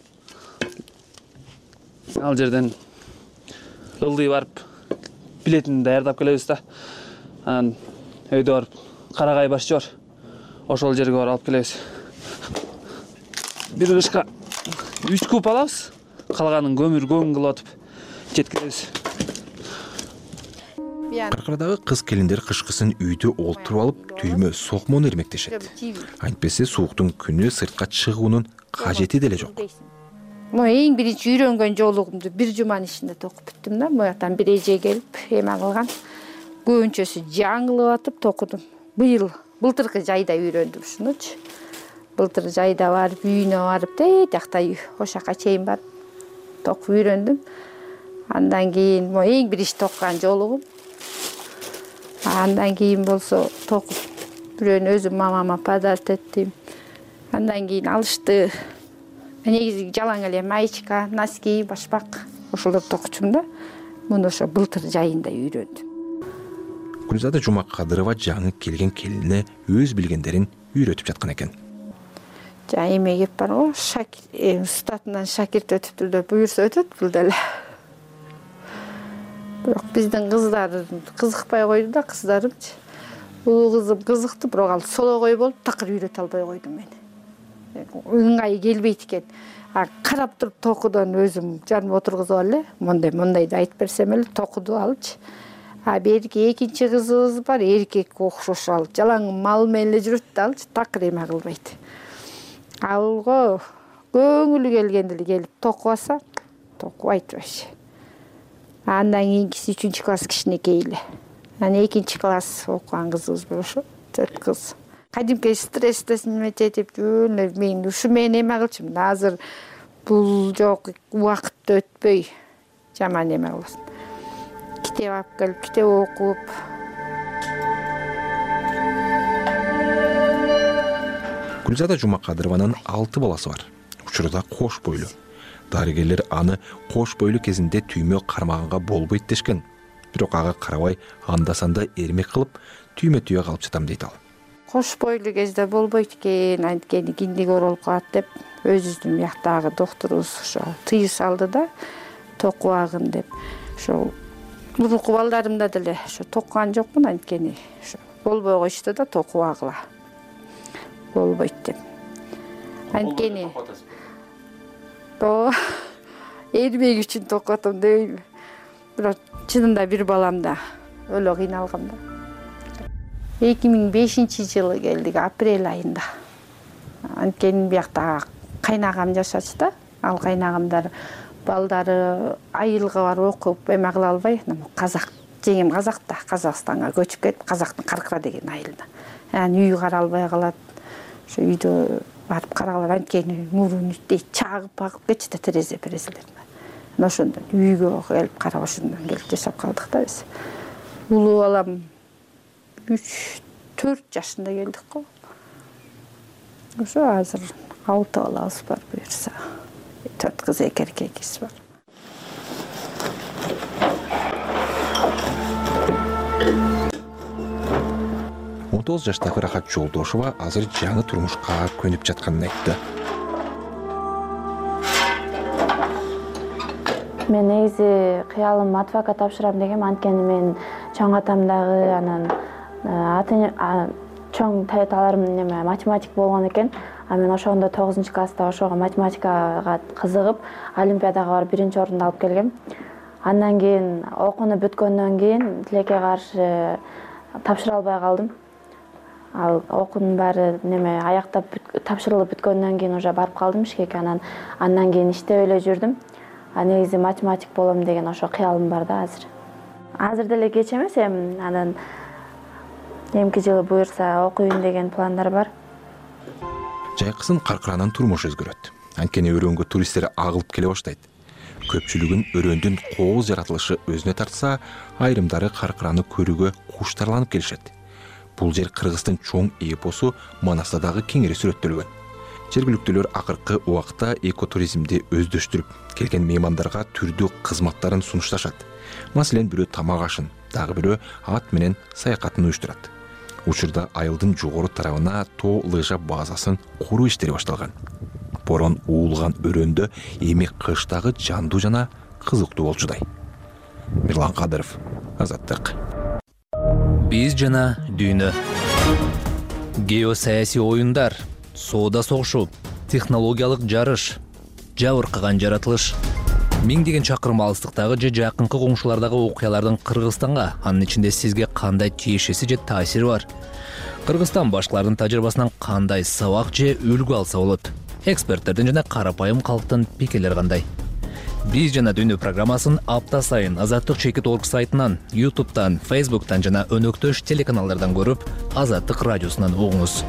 Ал жерден ылдый барып билетин даярдап келебиз да. Анан өйдө барып карагай башчы бар. Ошол жерге барып алып келебиз. Бир кышка үч куб алабыз. Калганын көмүр көң кылып атып жеткиребиз. Каркарадагы кыз келиндер кышкысын үйдө олтуруп алып, түймө сокмону эрмектешет. Антпесе сууктун күнү сыртка чыгуунун кажети деле жок. Мо эң биринчи үйрөнгөн жолугумду бир жуманын ичинде токуп бүттүм да. Мояктан бир эже келип, эме кылган. Көбүнчөсү жаңылып атып токудум. Быйыл, былтыркы жайда үйрөндүм ушунучу. Былтыр жайда барып, үйүнө барып, тиякта ошака чейин барып токуп үйрөндүм. Андан кийин мо эң биринчи токкан жолугум. Андан кийин болсо токуп бирөөнү өзүм мамама подарок эттим. Андан кийин алышты. Негизи жалаң эле маечка, носки, башпак ошолорду токучум да. Муну ошо былтыр жайында үйрөндүм. Гүлзада Жумакадырова жаңы келген келине өз билгендерин үйрөтүп жаткан экен. Жа эме кеп бар го, шакир, статынан шакирт өтүптүр деп буюрса өтөт бул деле. Бирок биздин кыздар кызыкпай койду да, кыздарымчы. Улуу кызым кызыкты, бирок ал сологой болуп такыр үйрөтө албай койдум мен. Ыңгайы келбейт экен. А карап туруп токудон өзүм жаным отургузуп эле, мондай мондайды айтып берсем эле токуду алчы. А берки экинчи кызыбыз бар, эркекке окшош ал. Жалаң мал менен эле жүрөт да алчы, такыр эме кылбайт. Алго көңүлү келгенде эле келип токубаса, токубайт вообще. Андан кийинкиси үчүнчү класс кичинекей эле. Анан экинчи класс окуган кызыбыз бар ошо, төрт кыз. Кадимки стресстесин мететип жөн мен ушу мен эме кылчумун. Азыр бул жок, убакыт өтпөй жаман эме кыласың. Китеп алып келип, китеп окуп. Гүлзада Жумакадырованын алты баласы бар. Учурда кош бойлуу. Дарыгерлер аны кош бойлуу кезинде түймө кармаганга болбойт дешкен. Бирок ага карабай анда-санда эрмек кылып, түймө түйө калып жатам дейт ал. кош бойлуу кезде болбойт экен, анткени киндик оролуп калат деп өзүбүздүн бияктагы доктурубуз ошо тыюу салды да, токубагын деп. Ошо мурунку балдарымда деле ошо токкан жокмун, анткени ошо болбой коюшту да, токубагыла болбойт деп. Анткени о эрмек үчүн токотом дебейм. Бирок чынында бир баламда өлө кыйналгам да. эки миң бешинчи жылы келдик, апрель айында. Анткени биякта кайнагам жашачу да. Ал кайнагамдар балдары айылга барып окуп эме кыла албай, казак, жеңем казак да, Казакстанга көчүп кетип, Казактын Каркыра деген айылына. Анан үй кара албай калат. Ошо үйдө барып карагалар, анткени мурун үттей чагып багып кетчү да, терезе перезелер. Анан ошондон үйгө келип карап, ошондон келип жашап калдык да биз. Улуу балам үч төрт жашында келдик го. Ошо азыр алты балабыз бар буюрса. төрт кыз, эки эркегибиз бар. он тогуз жаштагы Рахат Жолдошова азыр жаңы турмушка көнүп жатканын айтты. Мен негизи кыялым адвокат тапшырам дегем, анткени мен чоң атамдагы анан аты чоң таяталарым неме математик болгон экен. А мен ошондо тогузунчу класста ошого математикага кызыгып, олимпиадага барып биринчи орунду алып келгем. Андан кийин окууну бүткөндөн кийин тилекке каршы тапшыра албай калдым. Ал окуунун баары неме аяктап тапшырылып бүткөндөн кийин уже барып калдым ишке. Анан андан кийин иштеп эле жүрдүм. А негизи математик болом деген ошо кыялым бар да азыр. Азыр деле кеч эмес, эми анан эмки жылы буюрса окуйм деген пландар бар. Жайкысын Каркыранын турмушу өзгөрөт. Анткени өрөнгө туристтер агылып келе баштайт. Көпчүлүгүн өрөндүн кооз жаратылышы өзүнө тартса, айрымдары Каркыраны көрүүгө куштарланып келишет. Бул жер Кыргыздын чоң эпосу Манастадагы кеңири сүрөттөлгөн. Жергиликтүүлөр акыркы убакта экотуризмди өздөштүрүп, келген меймандарга түрдүү кызматтарын сунушташат. Маселен, бирөө тамак ашын, дагы бирөө ат менен саякатын уюштурат. Учурда айылдын жогору тарабына тоо лыжа базасын куруу иштери башталган. Борон уулган өрөндө эми кыштагы жандуу жана кызыктуу болчудай. Мирлан Кадыров, Азаттык. Биз жана дүйнө. Геосаясий оюндар, соода согушу, технологиялык жарыш, жабыркаган жаратылыш. Миңдеген чакырым алыстыктагы же жакынкы коңшулардагы окуялардын Кыргызстанга, анын ичинде сизге кандай тиешеси же таасири бар? Кыргызстан башкалардын тажрыйбасынан кандай сабак же үлгү алса болот? Эксперттердин жана карапайым калктын пикирлери кандай? Биз жана дүйнө программасын апта сайын Азаттык чекит точка орг сайтынан, ютубтан, фейсбуктан жана өнөктөш телеканалдардан көрүп, Азаттык радиосунан угуңуз.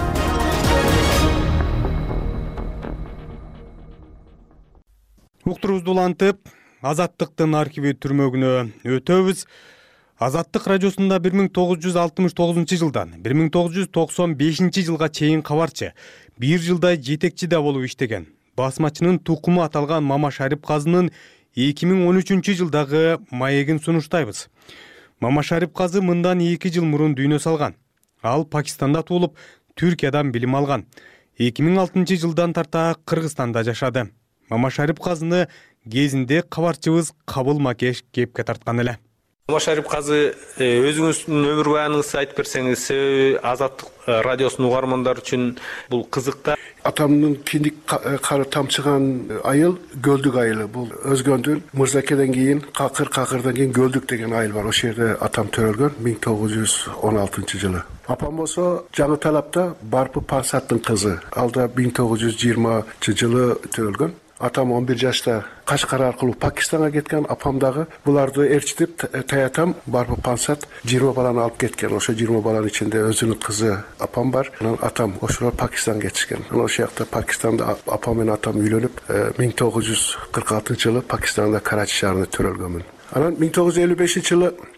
Уктурубузду улантып, Азаттыктын архиви түрмөгүнө өтөбүз. Азаттык радиосунда бир миң тогуз жүз алтымыш тогузунчу жылдан бир миң тогуз жүз токсон бешинчи жылга чейин кабарчы, бир жылдай жетекчи да болуп иштеген басмачынын тукуму аталган Мама Шарип казынын эки миң он үчүнчү жылдагы маегин сунуштайбыз. Мама Шарип казы мындан эки жыл мурун дүйнө салган. Ал Пакистанда туулуп, Түркиядан билим алган. эки миң алтынчы жылдан тарта Кыргызстанда жашады. Мама Шарип казыны кезинде кабарчыбыз Кабыл Макеш кепке тарткан эле. Мама Шарип казы өзүңүздүн өмүр баяныңызды айтып берсеңиз, Азаттык радиосунун угармандары үчүн бул кызык да. Атамдын киндик кары тамчыган айыл Гөлдүк айылы. Бул Өзгөндүн Мырзакеден кийин Какыр, Какырдан кийин Гөлдүк деген айыл бар. Ошол жерде атам төрөлгөн миң тогуз жүз он алтынчы жылы. Апам болсо Жаңы Талапта Барпы Пансаттын кызы. Алда миң тогуз жүз жыйырманчы жылы төрөлгөн. Атам он бир жашта Кашкар аркылуу Пакистанга кеткен, апам дагы буларды ээрчитип, таятам Барпы Пансат жыйырма баланы алып кеткен. Ошо жыйырма баланын ичинде өзүнүн кызы апам бар. Анан атам ошолор Пакистанга кетишкен. Анан ошол жакта Пакистанда апам менен атам үйлөнүп, миң тогуз жүз кырк алтынчы жылы Пакистанда Карачи шаарында төрөлгөнмүн. Анан миң тогуз жүз элүү бешинчи жылы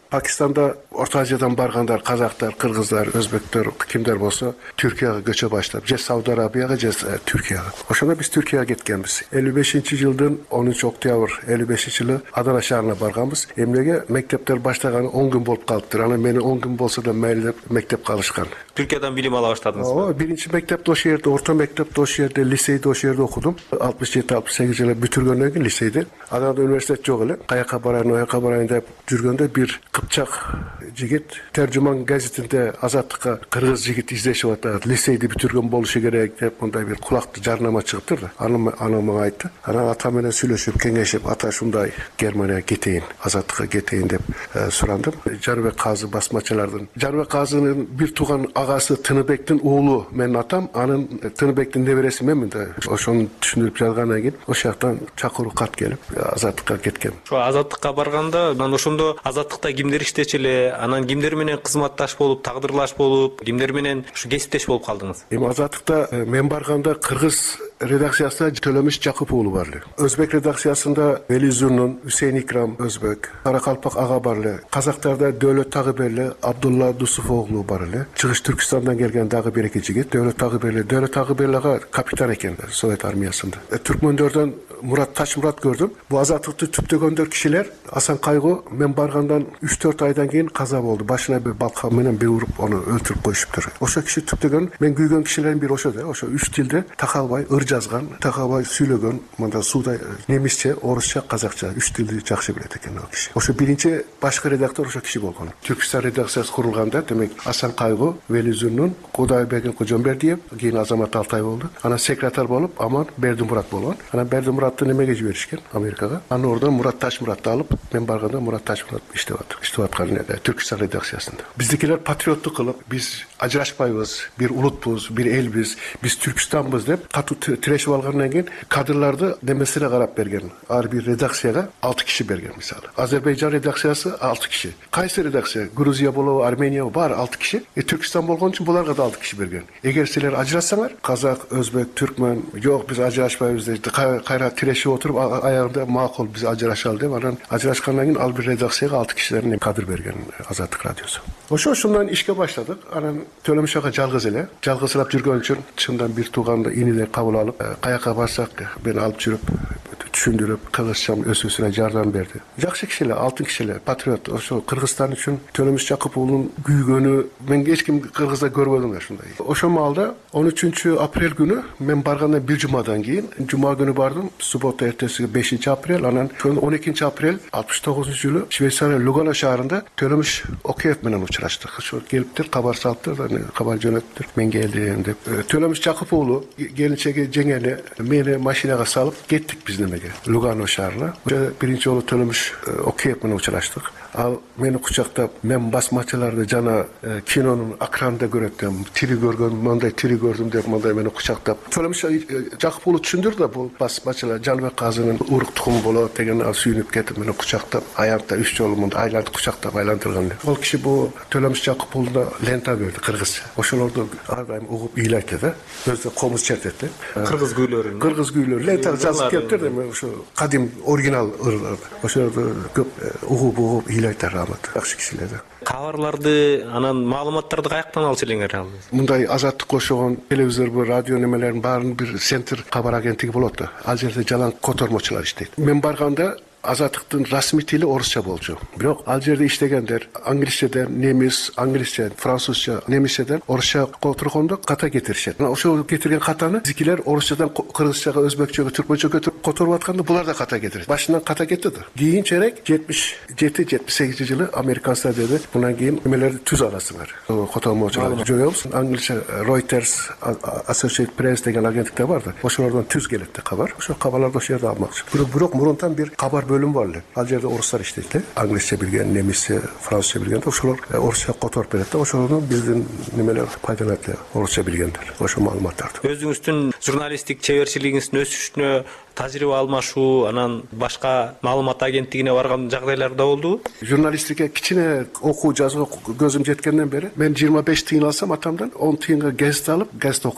Pakistanda Orta Azиядан баргандар, казактар, кыргыздар, өзбектер, кимдер болсо Түркияга көчө баштап, же Сауд Арабияга, же Түркияга. Ошондо биз Түркияга кеткенбиз. элүү бешинчи жылдын онунчу октябрь элүү бешинчи жылы Адана шаарына барганбыз. Эмнеге мектептер баштаганы он күн болуп калыптыр. Анан мени он күн болсо да мейли деп мектепке алышкан. Түркиядан билим ала баштадыңыз ба? Ооба, биринчи мектепти ошол жерде, орто мектепти ошол жерде, лицейди ошол жерде окудум. алтымыш жети алтымыш сегиз жылы бүтүргөндөн кийин лицейди. Анан университет жок эле. Каяка барайын, ояка барайын деп жүргөндө бир кыпчак жигит Tercüman gazetinde Azatlık'a kırgız jigit izleşip atат. Liseydi бүтүргөн болушу керек деп мындай бир кулактуу жарнама чыгыптыр да. Анам анама айтты. Анан ата менен сүйлөшүп, кеңешип, ата ушундай Германияга кетейин, Азаттыкка кетейин деп сурандым. Жаныбек Казы басмачылардын. Жаныбек Казынын бир тууган агасы Тыныбектин уулу менин атам, анын Тыныбектин небереси менмин да. Ошону түшүндүрүп жазгандан кийин ошол жактан чакыруу кат келип Азаттыкка кеткем. Ошо Азаттыкка барганда, анан ошондо Азаттыкта кимдер иштечү эле, анан кимдер менен кызматташ болуп, тагдырлаш болуп, кимдер менен ушу кесиптеш болуп калдыңыз? Эми Азаттыкта мен барганда кыргыз редакциясында Төлөмүш Жакып уулу бар эле. Өзбек редакциясында Вели Зурнун, Үсейин Икрам өзбек, Каракалпак ага бар эле. Казактарда Дөөлөт Тагыберли, Абдулла Дусуф оглу бар эле. Чыгыш Түркистандан келген дагы бир эки жигит, Дөөлөт Тагыберли, Дөөлөт Тагыберли ага капитан экен Совет армиясында. Түркмөндөрдөн Мурат Ташмурат көрдүм. Бу Азаттыкты түптөгөндөр кишилер Асан Кайгы мен баргандан үч төрт айдан кийин каза болду. Башына бир балка менен бир уруп аны өлтүрүп коюшуптур. Ошо киши түптөгөн, мен күйгөн кишилердин бири ошо да. Ошо үч тилде такалбай ыр жазган, такалбай сүйлөгөн, мында суудай немисче, орусча, казакча үч тилди жакшы билет экен ал киши. Ошо биринчи башкы редактор ошо киши болгон. Түркстан редакциясы курулганда, демек Асан Кайгы, Вели Зурнун, Кудайбек Кожомбердиев, кийин Азамат Алтай болду. Анан секретарь болуп Аман Бердимурат болгон. Анан Бердимуратты немеге жиберишкен Америкага. Анан ордон Мурат Ташмуратты алып, мен барганда Мурат Ташмурат иштеп атыр. Иштеп аткан Түркстан редакциясында. Биздикилер патриоттук кылып, биз ажырашпайбыз, бир улутпуз, бир элбиз, биз Түркстанбыз деп катуу тирешип алгандан кийин кадрларды немесине карап берген. Ар бир редакцияга алты киши берген мисалы. Азербайжан редакциясы алты киши. Кайсы редакция? Грузия болобу, Армения бар алты киши. Э Түркстан болгон үчүн буларга да алты киши берген. Эгер силер ажырашсаңар, казак, өзбек, түркмөн, жок биз ажырашпайбыз деп кайра тирешип отуруп, аягында макул биз ажырашалы деп анан ажырашкандан кийин ал бир редакцияга алты кишилердин кадр берген Азаттык радиосу. Ошо ошондон ишке баштадык. Анан Төлөмүш ага жалгыз эле, жалгызсырап жүргөн үчүн чындан бир тууганды инидей кабыл алып, каяка барсак мени алып жүрүп, түшүндүрүп, кыргызчам өсүүсүнө жардам берди. Жакшы кишилер, алтын кишилер, патриот. Ошо Кыргызстан үчүн Төлөмүш Жакып уулунун күйгөнү мен эч ким Кыргызда көрбөдүм ушундай. Ошол маалда он үчүнчү апрель күнү мен баргандан бир жумадан кийин, жума күнү бардым, суббота эртеси бешинчи апрель, анан он экинчи апрель алтымыш тогузунчу жылы Швейцария Лугано шаарында Төлөмүш Океев менен учураштык. Ошо келиптир, кабар салыптыр, кабар жөнөттүр. Мен келдим деп. Төлөмүш Жакып уулу келинчеги жеңени мени машинага салып кеттик биз немеге. Лугано шаарына. Биринчи жолу Төлөмүш Океев менен учураштык. Ал мени кучактап, мен басмачыларды жана кинонун экранында көрөтөм, тири көргөн, мындай тири көрдүм деп мындай мени кучактап. Төлөмүш Жакып уулу түшүндүр да, бул басмачылар Жаныбек Казынын урук тукуму болот деген ал сүйүнүп кетип мени кучактап, аянтта үч жолу мындай айлантып кучактап айлантырган. Ол киши бул Төлөмүш Жакып уулуна лента берди кыргызча. Ошолорду ар дайым угуп ыйлайт да. Өзү комуз чертет да. Кыргыз күйлөрүн. Кыргыз күйлөрү лента жазып келиптир да, ошо кадим оригинал ырларды. Ошолорду көп угуп угуп ыйлайтар рамат. Жакшы кишилер да. Кабарларды, анан маалыматтарды каяктан алчу элеңер ал? Мындай Азаттыкка окшогон телевизор, радио немелерин баарын бир центр кабар агенттиги болот да. Ал жерде жалаң котормочулар иштейт. Мен барганда Азаттыктын расмий тили орусча болчу. Бирок ал жерде иштегендер англисчеден, немис, англисче, французча, немисчеден орусча которгондо ката кетиришет. Ошол кетирген катаны бизикилер орусчадан кыргызчага, өзбекчеге, түркмөнчөгө которуп атканда булар да ката кетирет. Башынан ката кетти да. Кийинчерээк жетимиш жети жетимиш сегизинчи жылы американцдар деди, мындан кийин эмелерди түз аласыңар. Котормочуларды жоёбуз. Англисче Reuters, Associated Press деген агенттиктер бар да. Ошолордон түз келет да кабар. Ошол кабарларды ошол жерде алмакчы. Бирок мурунтан бир кабар бөлүм бар эле. Ал жерде орустар иштейт эле. Англисче билген, немисче, французча билген. Ошолор орусча которуп берет да. Ошолордун биздин немелер пайдаланат эле. Орусча билгендер. Ошол маалыматтарды. Өзүңүздүн журналисттик чеберчилигиңиздин өсүшүнө тажрыйба алмашуу, анан башка маалымат агенттигине барган жагдайлар да болдубу? Журналистикке кичине окуу жазуу көзүм жеткенден бери мен жыйырма беш тыйын алсам атамдан он тыйынга гезит алып, гезит окуйт элем.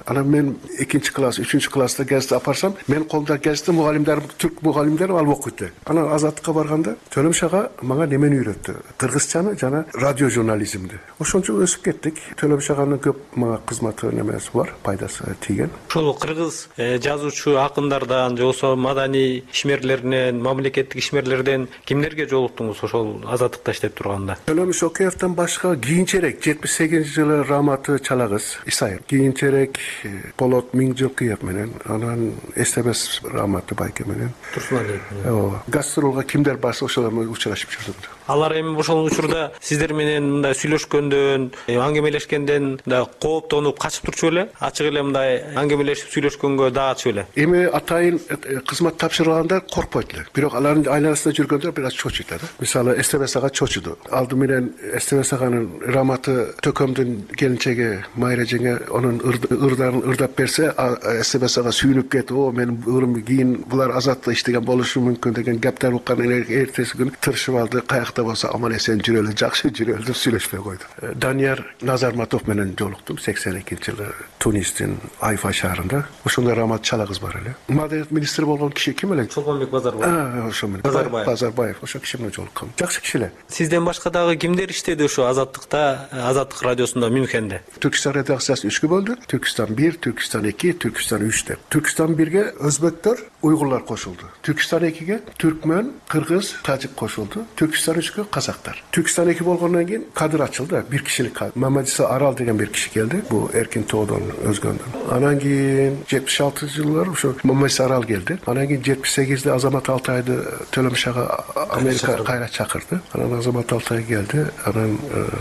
Анан мен экинчи класс, үчүнчү класста гезит апарсам, мен колумда гезитти мугалимдерим, түрк мугалимдерим алып окуйт. Анан Азаттыкка барганда Төлөмүш ага мага немени үйрөттү? Кыргызчаны жана радио журнализмди. Ошончо өсүп кеттик. Төлөмүш аганын көп мага кызматы немеси бар, пайдасы тийген. Ошол кыргыз жазуучу акындардан, же болбосо маданий ишмерлеринен, мамлекеттик ишмерлерден кимдерге жолуктуңуз ошол Азаттыкта иштеп турганда? Төлөмүш Океевден башка кийинчерээк жетимиш сегизинчи жылы Раматы Чалагыз Исайыр, кийинчерээк Болот Миңжылкыев менен, анан Эстебес Раматы Байке менен Турсуналиев. Ооба. Гастролго кимдер барса ошолор менен учурашып жүрдүм. Алар эми ошол учурда сиздер менен мындай сүйлөшкөндөн, аңгемелешкенден да кооптонуп качып турчу беле? Ачык эле мындай аңгемелешип сүйлөшкөнгө даачу беле? Эми атайын кызмат тапшыргандар коркпойт эле. Бирок алардын айланасында жүргөндөр бир аз чочуйт да. Мисалы Эстебес ага чочуду. Алды менен Эстебес аганын Раматы Төкөмдүн келинчеги Майра жеңе анын ырдарын ырдап берсе, Эстебес ага сүйүнүп кетип, "О, менин ырым кийин булар Азаттыкта иштеген болушу мүмкүн" деген кептер уккан эртеси күнү тырышып алды. Каякта болсо аман эсен жүрө эле, жакшы жүрө эле деп сүйлөшпөй койду. Данияр Назарматов менен жолуктум сексен экинчи жылы Тунистин Айфа шаарында. Ошондо Рамат Чалагыз бар эле. Маданият министри болгон киши ким эле? Чолгонбек Базарбаев. А, ошо менен. Базарбаев. Базарбаев. Ошо киши менен жолуккам. Жакшы киши эле. Сизден башка дагы кимдер иштеди ошо Азаттыкта, Азаттык радиосунда Мюнхенде? Түркистан редакциясы үчкө бөлдү. Түркистан бир, Түркистан эки, Түркистан үч деп. Түркистан бирге өзбектер, уйгурлар кошулду. Түркистан экиге түркмөн, кыргыз, тажик кошулду. Түркистан үчкө казактар. Түркистан эки болгондон кийин кадр ачылды. Бир кишилик Мамадиса Арал деген бир киши келди. Бул Эркин Тоодон өзгөндөн. Анан кийин жетимиш алтынчы жылдары ошо Мамадиса Арал келди. Анан кийин жетимиш сегизде Азамат Алтайды Төлөмүш ага Америка кайра чакырды. Анан Азамат Алтай келди. Анан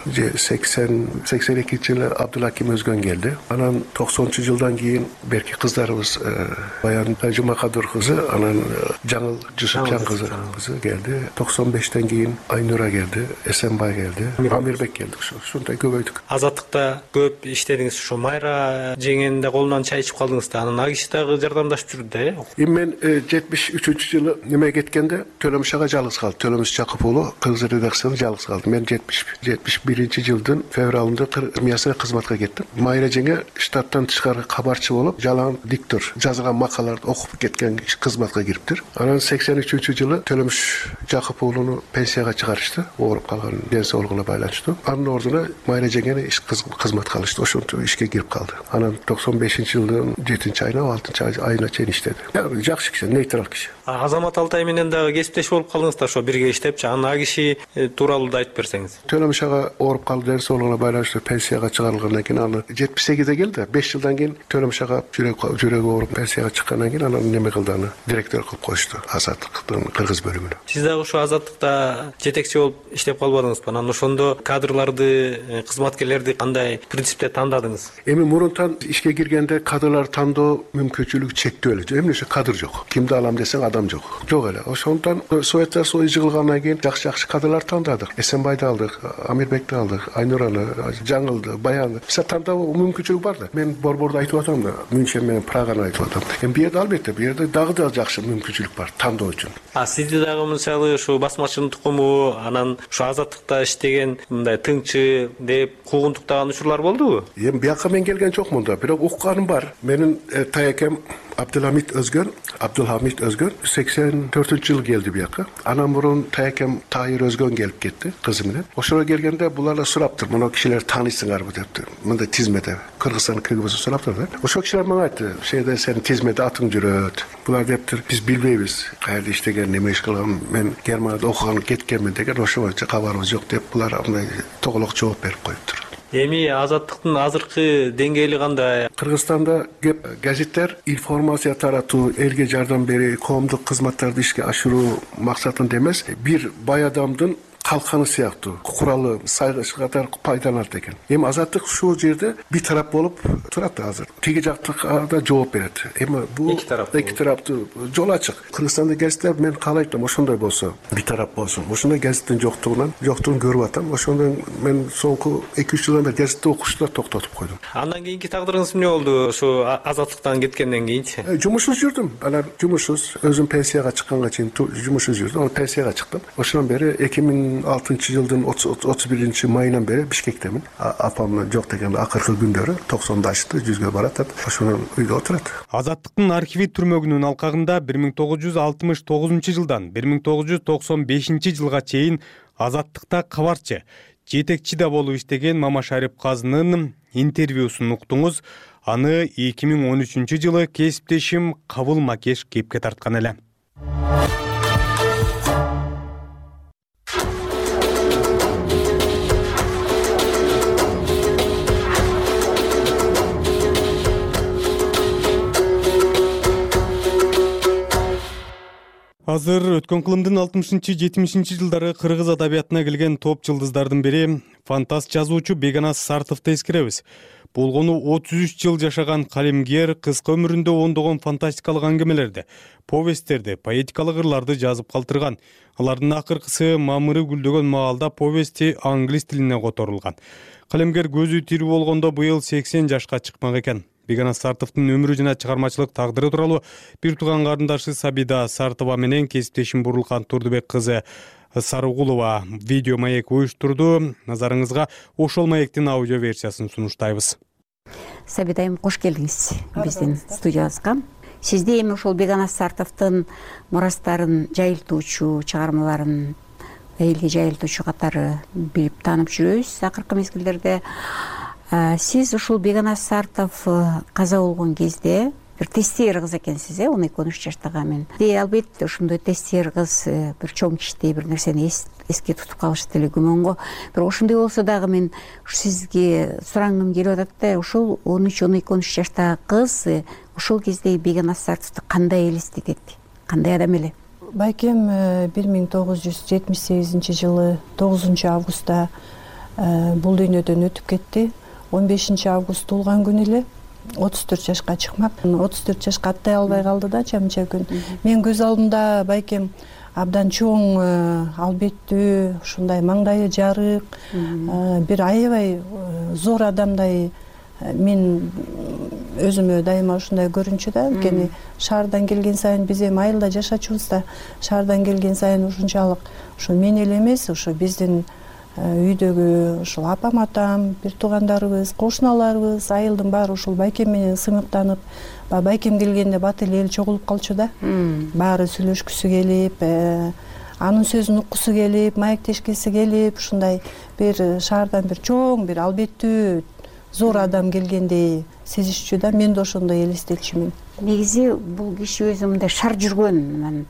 сексен экинчи жылы Абдулаким Өзгөн келди. Анан токсонунчу жылдан кийин берки кыздарыбыз Баян Жумакадыр кызы, анан Жаңыл Жусупжан кызы келди. токсон бештен кийин Айнура келди, Эсенбай келди, Амирбек келди. Ушундай көбөйдүк. Азаттыкта көп иштедиңиз. Ошо Майра жеңенин да колунан чай ичип калдыңыз да. Анан агиши дагы жардамдашып жүрдү да, э? Эми мен жетимиш үчүнчү жылы неме кеткенде Төлөмүш ага жалгыз калды. Төлөмүш Жакып уулу кыргыз редакциясында жалгыз калды. Мен жетимиш биринчи жылдын февралында армиясына кызматка кеттим. Майра жеңе штаттан тышкары кабарчы болуп, жалаң диктор жазган макалаларды окуп кеткен кызматка кириптир. Анан сексен үчүнчү жылы Төлөмүш Жакып уулуну пенсияга чыгарышты, ооруп калган ден соолугуна байланыштуу. Анын ордуна Майра жеңени кызматка алышты, ошончо ишке кирип калды. Анан токсон бешинчи жылдын жетинчи айына, алтынчы айына чейин иштеди. Жакшы киши, нейтрал киши. Азамат Алтай менен дагы кесиптеш болуп калдыңыз да, ошо бирге иштепчи. Анан а киши тууралуу да айтып берсеңиз. Төлөмүш ага ооруп калды, ден соолугуна байланыштуу пенсияга чыгарылгандан кийин аны жетимиш сегизде келди. беш жылдан кийин Төлөмүш ага жүрөгү ооруп пенсияга чыккандан кийин анан неме кылды, аны директор кылып коюшту Азаттыктын кыргыз бөлүмүнө. Сиз дагы ошо Азаттыкта жетекчи болуп иштеп калбадыңызбы? Анан ошондо кадрларды, кызматкерлерди кандай принципте тандадыңыз? Эми мурунтан ишке киргенде кадрлар тандоо мүмкүнчүлүгү чектүү эле. Эмнеше кадр жок. Кимди алам десең адам жок. Жок эле. Ошондон Советтер Союзу жыгылгандан кийин жакшы-жакшы кадрлар тандадык. Эсенбайды алдык, Амирбекти алдык, Айнураны, Жаңылды, Баянды. Биз тандоо мүмкүнчүлүк бар да. Мен борборду айтып атам да, Мюнхен менен Праганы айтып атам. Эми бу жерде албетте, бу жерде дагы да жакшы мүмкүнчүлүк бар тандоо үчүн. А сизди дагы мисалы ушу басмачынын тукуму, анан ушу Азаттыкта иштеген мындай тыңчы деп куугунтуктаган учурлар болдубу? Эми бияка мен келген жокмун да, бирок укканым бар. Менин таякем Абдулхамид Өзгөн, Абдулхамид Өзгөн сексен төртүнчү жылы келди бияка. Анан мурун таякем Тайыр Өзгөн келип кетти кызы менен. Ошого келгенде булар сураптыр, мына кишилер таанысыңарбы депти. Мындай тизмеде Кыргызстан кыргызы сураптыр да. Ошо кишилер мага айтты, "Шейде сенин тизмеде атың жүрөт." Булар дептир, "Биз билбейбиз, каерде иштеген, неме иш кылган, мен Германияда окуган кеткенмин" деген, ошо боюнча кабарыбыз жок деп булар мындай тоголок жооп берип коюптур. Эми Азаттыктын азыркы деңгээли кандай? Кыргызстанда кеп газеттер информация таратуу, элге жардам берүү, коомдук кызматтарды ишке ашыруу максатында эмес, бир бай адамдын калканы сыяктуу куралы сайгыш катар пайдаланат экен. Эми Азаттык ушул жерде бир тарап болуп турат азыр. Теги жактыкка да жооп берет. Эми бул эки тараптуу жол ачык. Кыргызстанда газеттер мен каалайт элем ошондой болсо, бир тарап болсун. Ошондой газеттин жоктугунан, жоктугун көрүп атам. Ошондон мен соңку эки үч жылдан бери газетти окушту да токтотуп койдум. Андан кийинки тагдырыңыз эмне болду? Ошо Азаттыктан кеткенден кийинчи? Жумушсуз жүрдүм. Анан жумушсуз, өзүм пенсияга чыкканга чейин жумушсуз жүрдүм. Анан пенсияга чыктым. Ошондон бери эки миң миң алтынчы жылдын отуз биринчи майынан бери Бишкектемин. Апам жок дегенде акыркы күндөрү токсондо ачты, жүзгө барат деп ошону үйдө отурат. Азаттыктын архиви түрмөгүнүн алкагында бир миң тогуз жүз алтымыш тогузунчу жылдан бир миң тогуз жүз токсон бешинчи жылга чейин Азаттыкта кабарчы, жетекчи да болуп иштеген Мамашарип Казынын интервьюсун уктуңуз. Аны эки миң он үчүнчү жылы кесиптешим Кабыл Макеш кепке тарткан эле. Азыр өткөн кылымдын алтымышынчы жетимишинчи жылдары кыргыз адабиятына келген топ жылдыздардын бири фантаст жазуучу Беканас Сартовду эскеребиз. Болгону отуз үч жыл жашаган калемгер кыска өмүрүндө ондогон фантастикалык аңгемелерди, повесттерди, поэтикалык ырларды жазып калтырган. Алардын акыркысы Мамыры гүлдөгөн маалда повести англис тилине которулган. Калемгер көзү тирүү болгондо быйыл сексен жашка чыкмак экен. Беканас Сартовдун өмүрү жана чыгармачылык тагдыры тууралуу бир тууган карындашы Сабида Сартова менен кесиптешим Бурулкан Турдубек кызы Сарыгулова видео маек уюштурду. Назарыңызга ошол маектин аудио версиясын сунуштайбыз. Сабида айым, кош келдиңиз биздин студиябызга. Сизди эми ошол Беканас Сартовдун мурастарын жайылтуучу, чыгармаларын элге жайылтуучу катары билип таанып жүрөбүз акыркы мезгилдерде. Сиз ушул Беканас Сартов каза болгон кезде бир тестер кыз экенсиз, э, он эки он үч жаштагы мен. Албетте ошондой тестер кыз бир чоң кичтей бир нерсени эске тутуп калышы деле күмөнгө. Бирок ошондой болсо дагы мен сизге сурангым келип атат да, ушул он үч он эки он үч жаштагы кыз ушул кезде Беканас Сартовду кандай элестетет? Кандай адам эле? Байкем бир миң тогуз жүз жетимиш сегизинчи жылы тогузунчу августта бул дүйнөдөн өтүп кетти. он бешинчи август туулган күнү эле отуз төрт жашка чыкмак. отуз төрт жашка аттай албай калды да чамча күн. Мен көз алдымда байкем абдан чоң, албеттүү, ушундай маңдайы жарык, бир аябай зор адамдай мен өзүмө дайыма ушундай көрүнчү да. Анткени шаардан келген сайын биз эми айылда жашачубуз да, шаардан келген сайын ушунчалык ушу мен эле эмес, ушу биздин үйдөгү ушул апам атам, бир туугандарыбыз, кошуналарыбыз, айылдын баары ушул байкем менен сыймыктанып, байкем келгенде бат эле эл чогулуп калчу да. Баары сүйлөшкүсү келип, анын сөзүн уккусу келип, маектешкиси келип, ушундай бир шаардан бир чоң, бир албеттүү, зор адам келгендей сезишчү да. Мен да ошондой элестетчүмүн. Негизи бул киши өзү мындай шар жүргөн,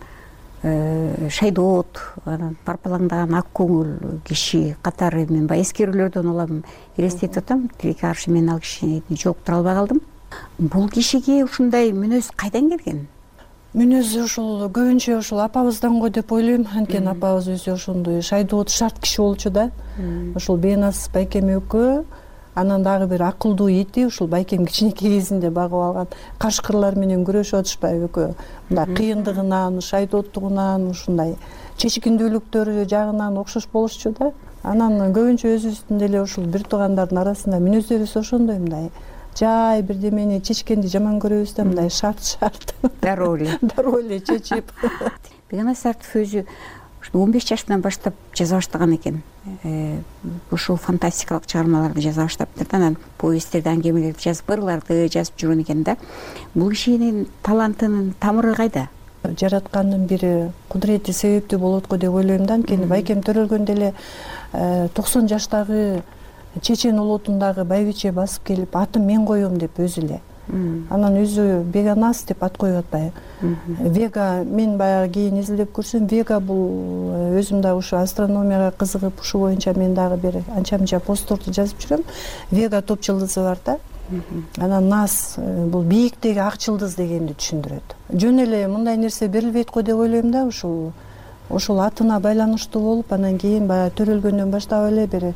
шайдоот, парпалаңдаган ак көңүл киши катары мен баягы эскерүүлөрдөн улам элестетип атам. Тилекке каршы мен ал кишини жолуктура албай калдым. Бул кишиге ушундай мүнөз кайдан келген? Мүнөзү ушул көбүнчө ушул апабыздан го деп ойлойм. Анткени апабыз өзү ошондой шайдоот, шарт киши болчу да. Ушул Беканас байкем экөө, анан дагы бир акылдуу ити, ушул байкем кичинекей кезинде багып алган кашкырлар менен күрөшүп атышпайбы экөө. Мындай кыйындыгынан, шайдооттугунан, ушундай чечкиндүүлүктөрү жагынан окшош болушчу да. Анан көбүнчө өзүбүздүн деле ушул бир туугандардын арасында мүнөздөрүбүз ошондой, мындай жай бирдемени чечкенди жаман көрөбүз да, мындай шарт шарт. Дароо эле. Дароо эле чечип. Беканас Сартов өзү он беш жаштан баштап жаза баштаган экен. Ушул фантастикалык чыгармаларды жаза баштаптыр да, анан повесттерди, аңгемелерди жазып, ырларды жазып жүргөн экен да. Бул кишинин талантынын тамыры кайда? Жараткандын бири кудурети себептүү болот го деп ойлойм да. Анткени байкем төрөлгөндө эле токсон жаштагы чечен улутундагы байбиче басып келип, атын мен коем деп өзү эле. Анан өзү Беканас деп ат коюп атпайбы. Вега, мен баягы кийин изилдеп көрсөм, Вега бул өзүм да ушу астрономияга кызыгып, ушу боюнча мен дагы бир анча-мынча постторду жазып жүрөм. Вега топ жылдызы бар да. Анан Нас бул бийиктеги ак жылдыз дегенди түшүндүрөт. Жөн эле мындай нерсе берилбейт го деп ойлойм да, ушул ушул атына байланыштуу болуп, анан кийин баягы төрөлгөндөн баштап эле бир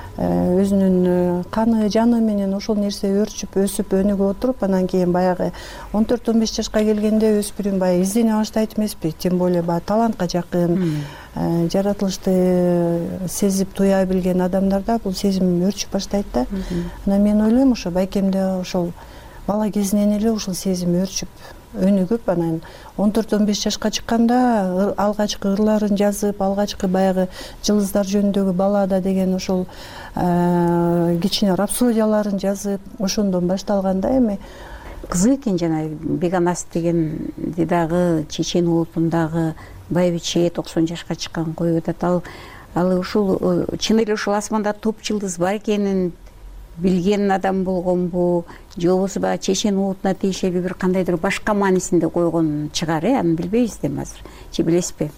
өзүнүн каны жаны менен ошол нерсе өрчүп, өсүп, өнүгүп отуруп, анан кийин баягы он төрт он беш жашка келгенде өспүрүм баягы издене баштайт эмеспи, тем более баягы талантка жакын, жаратылышты сезип туя билген адамдарда бул сезим өрчүп баштайт да. Анан мен ойлойм, ошо байкемде ошол бала кезинен эле ушул сезим өрчүп, өнүгүп анан он төрт он беш жашка чыкканда алгачкы ырларын жазып, алгачкы баягы жылдыздар жөнүндөгү баллада деген ошол кичине рапсодияларын жазып, ошондон башталган да. Эми кызык экен жана Беганас дегенди дагы Чечен улутундагы байбиче токсон жашка чыккан коюп атат. Ал ал ушул чын эле ушул асманда топ жылдыз бар экенин билген адам болгонбу же болбосо баягы Чечен улутуна тиешелүү бир кандайдыр башка маанисинде койгон чыгар, э аны билбейбиз да азыр. Же билесизби?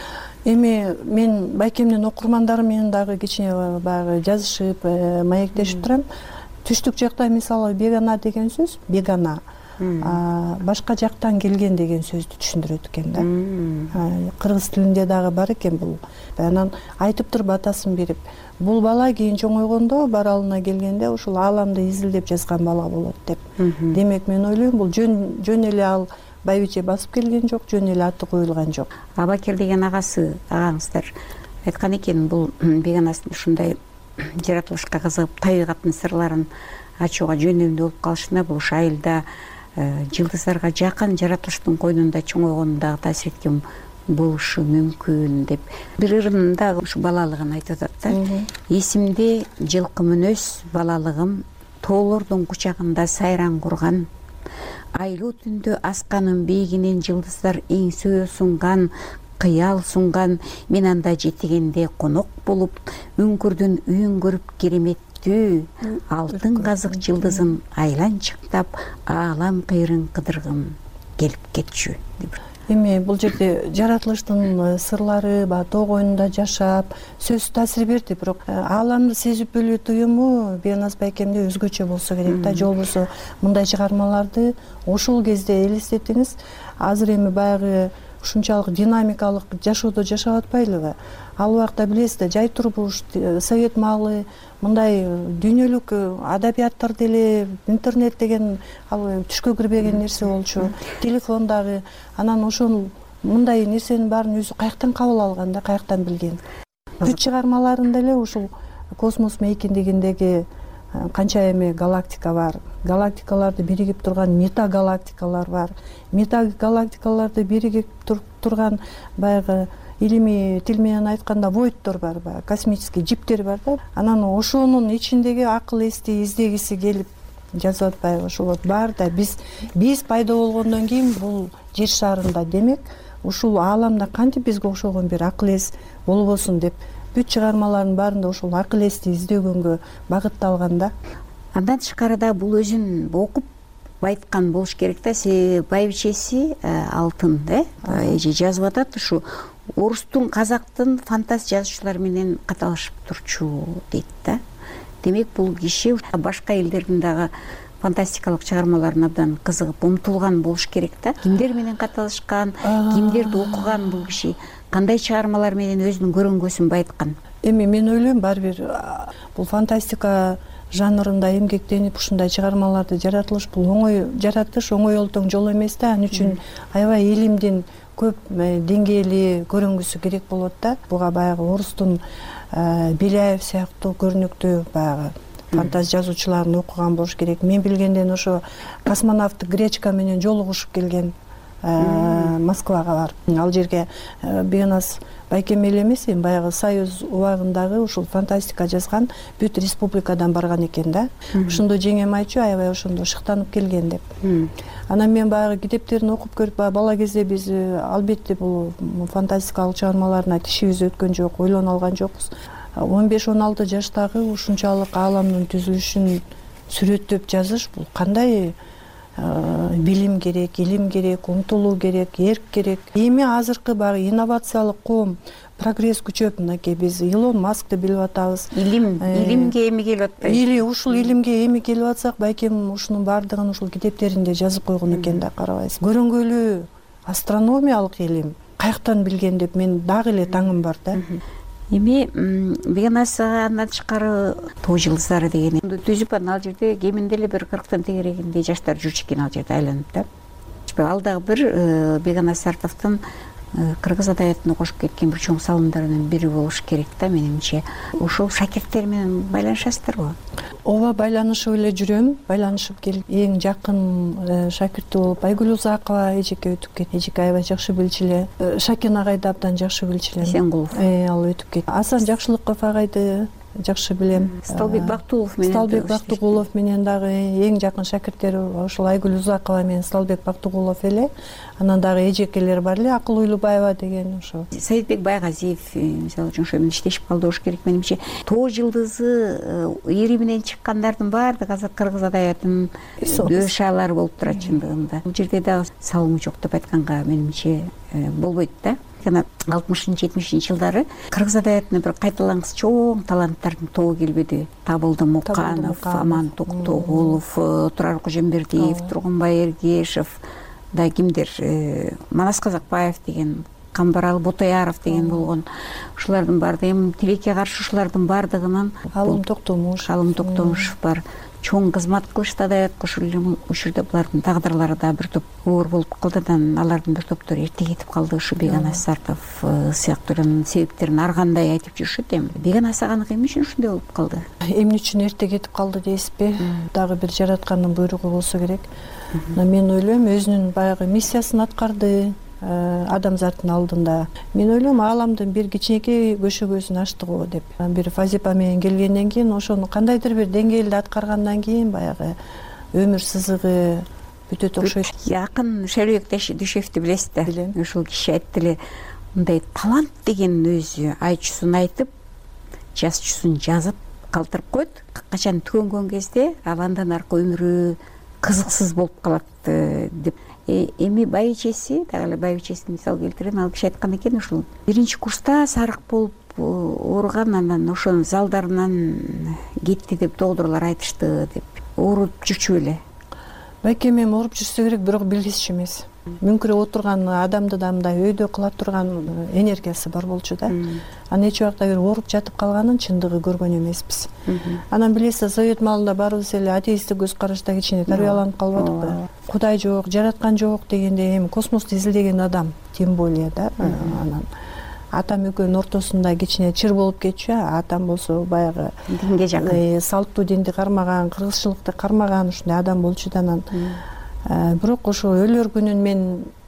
Эми мен байкемдин окурмандарым менен дагы кичине баягы жазышып, маектешип турам. Түштүк жакта мисалы бегана деген сөз, бегана башка жактан келген деген сөздү түшүндүрөт экен да. Кыргыз тилинде дагы бар экен бул. Анан айтып туруп атасын берип, бул бала кийин чоңойгондо баралына келгенде ушул ааламды изилдеп жазган бала болот деп. Демек мен ойлойм, бул жөн жөн эле ал байбиче басып келген жок, жөн эле аты коюлган жок. Абакер деген агасы, агаңыздар айткан экен, бул Беганастын ушундай жаратылышка кызыгып, табигаттын сырларын ачууга жөндөмдүү болуп калышына бул айылда жылдыздарга жакын жаратылыштын койнунда чоңойгонундагы таасир эткен болушу мүмкүн деп. Бир ырында ушу балалыгын айтып атат да. Эсимде жылкы мүнөз балалыгым, тоолордун кучагында сайран курган, айлуу түндө асканын бийигинен жылдыздар эңсөө сунган, кыял сунган, мен анда жетигенде конок болуп, үңкүрдүн үйүн көрүп кереметтүү, алтын казык жылдызын айланчыктап, аалам кыйрын кыдыргым келип кетчү. Эми бул жерде жаратылыштын сырлары, баягы тоо койнунда жашап, сөз таасир берди, бирок ааламды сезип билүү туюму Беганас байкемде өзгөчө болсо керек да. Же болбосо мындай чыгармаларды ошол кезде элестетиңиз. Азыр эми баягы ушунчалык динамикалык жашоодо жашап атпайлыбы? Ал убакта билесиз да, жай турмуш, совет маалы, мындай дүйнөлүк адабияттар деле, интернет деген ал түшкө кирбеген нерсе болчу, телефон дагы. Анан ошол мындай нерсенин баарын өзү каяктан кабыл алган да, каяктан билген. Бүт чыгармаларында эле ушул космос мейкиндигиндеги канча эми галактика бар. Галактикаларды биригип турган метагалактикалар бар. Метагалактикаларды биригип турган баягы илимий тил менен айтканда войдтор бар, баягы космический жиптер бар да. Анан ошонун ичиндеги акыл эсти издегиси келип жазып атпайбы? Ошол бар да, биз биз пайда болгондон кийин бул жер шарында, демек ушул ааламда кантип бизге окшогон бир акыл эс болбосун деп бүт чыгармалардын баарында ошол акыл эсти издөгөнгө багытталган да. Андан тышкарыда бул өзүн окуп байыткан болуш керек да. Себеби байбичеси алтын, э, эже жазып атат, ушу орустун, казактын фантаст жазуучулар менен каталашып турчу дейт да. Демек бул киши башка элдердин дагы фантастикалык чыгармаларына абдан кызыгып умтулган болуш керек да. Кимдер менен каталышкан, кимдерди окуган бул киши, кандай чыгармалар менен өзүнүн көрөнгөсүн байыткан? Эми мен ойлойм, баары бир бул фантастика жанрында эмгектенип ушундай чыгармаларды жаратылыш, бул оңой жаратыш, оңой олтоң жол эмес да. Ал үчүн аябай илимдин көп деңгээли көрүнгүсү керек болот да. Буга баягы орустун Беляев сыяктуу көрүнүктүү баягы фантаз жазуучуларын окуган болуш керек. Мен билгенден ошо космонавт Гречка менен жолугушуп келген Москвага бар. Ал жерге Беганас байкем эле эмес, эми баягы Союз убагындагы ушул фантастика жазган бүт республикадан барган экен да. Ошондо жеңем айтчу, аябай ошондо шыктанып келген деп. Анан мен баягы китептерин окуп көрүп, бала кезде биз албетте бул фантастикалык чыгармаларына тишибиз өткөн жок, ойлоно алган жокпуз. он беш он алты жаштагы ушунчалык ааламдын түзүлүшүн сүрөттөп жазыш, бул кандай билим керек, илим керек, умтулуу керек, эрк керек. Эми азыркы баягы инновациялык коом, прогресс күчөп, мынакей биз Илон Маскты билип атабыз. Илим, илимге эми келип атпайбы? Или ушул илимге эми келип атсак, байкем ушунун баардыгын ушул китептеринде жазып койгон экен да, карабайсыз. Көрөнгөлүү астрономиялык илим каяктан билген деп мен дагы эле таңым бар да. Эми Беганас андан тышкары тоо жылдыздары деген түзүп, анан ал жерде кеминде эле бир кырктын тегерегинде жаштар жүрчү экен ал жерде айланып да. Ал дагы бир Беганас Сартовдун кыргыз адаятына кошуп кеткен бир чоң салымдарынын бири болуш керек да менимче. Ошол шакирттер менен байланышасыздарбы? ооба, байланышып эле жүрөм, байланышып келип эң жакын шакирти болуп Айгүл Узакова эжеке өтүп кетти. Эжеке аябай жакшы билчү эле, Шакен агайды абдан жакшы билчү элем. Эсенгулов. Ал өтүп кетти. Асан Жакшылыков агайды жакшы билем. Сталбек Бактыгулов менен Сталбек Бактыгулов менен дагы эң жакын шакирттери ошол Айгүл Узакова менен Сталбек Бактыгулов эле. Анан дагы эжекелер бар эле, Акыл Уйлубаева деген ошо. Саидбек Байгазиев мисалы үчүн ошо менен иштешип калды болуш керек менимче. Тоо жылдызы ири менен чыккандардын баардыгы азыр кыргыз адаятынын дөшалары болуп турат чындыгында. Бул жерде дагы салымы жок деп айтканга менимче болбойт да. алтымышынчы жетимишинчи жылдары кыргыз адаятына бир кайталангыс чоң таланттардын тобу келбеди. Табылды Муканов, Аман Токтогулов, Турар Кожембердиев, Тургунбай Эргешев, да кимдер, Манас Казакбаев деген, Камбарал Ботояров деген болгон. Ушулардын баардыгы эми тилекке каршы ушулардын баардыгынын Алым Токтомуш, Алым Токтомушев бар. Чоң кызмат кылышты адаятка. Ушул учурда булардын тагдырлары да бир топ оор болуп калды да, алардын бир топтору эрте кетип калды. Ушу Беканас Сартов сыяктуулардын себептерин ар кандай айтып жүрүшөт эми. Беканас аганыкы эмне үчүн ушундай болуп калды? Эмне үчүн эрте кетип калды дейсизби? Дагы бир жараткандын буйругу болсо керек. Мен ойлойм, өзүнүн баягы миссиясын аткарды адамзаттын алдында. Мен ойлойм, ааламдын бир кичинекей көшөгөсүн ачты го деп. Бир Фазипа менен келгенден кийин, ошону кандайдыр бир деңгээлде аткаргандан кийин баягы өмүр сызыгы бүтөт окшойт. Жакын Шөлөк Дүйшевди билесиз да? Билем. Ошол киши айтты эле, мындай талант деген өзү айчусун айтып, жазчусун жазып калтырып коет. Качан түгөнгөн кезде ал андан аркы өмүрү кызыксыз болуп калат деп. Эми байичеси, дагы эле байичесин мисал келтирем. Ал киши айткан экен, ушул биринчи курста сарык болуп ооруган, анан ошонун залдарынан кетти деп доктурлар айтышты деп. Ооруп жүрчү эле. Байкем эми ооруп жүрсө керек, бирок билгичи эмес. Мүмкүрөп отурган адамды да мындай өйдө кыла турган энергиясы бар болчу да. Анан эч убакта бир ооруп жатып калганын чындыгы көргөн эмеспиз. Анан билесиз, совет маалында баарыбыз эле атеисттик көз карашта кичине тарбияланып калбадыкпы? Кудай жок, жараткан жок дегенде эми космосту изилдеген адам, тем более да. Анан атам экөөнүн ортосунда кичине чыр болуп кетчү. Атам болсо баягы динге жакын, салттуу динди кармаган, кыргызчылыкты кармаган ушундай адам болчу да. Анан бирок ошо өлөр күнүн мен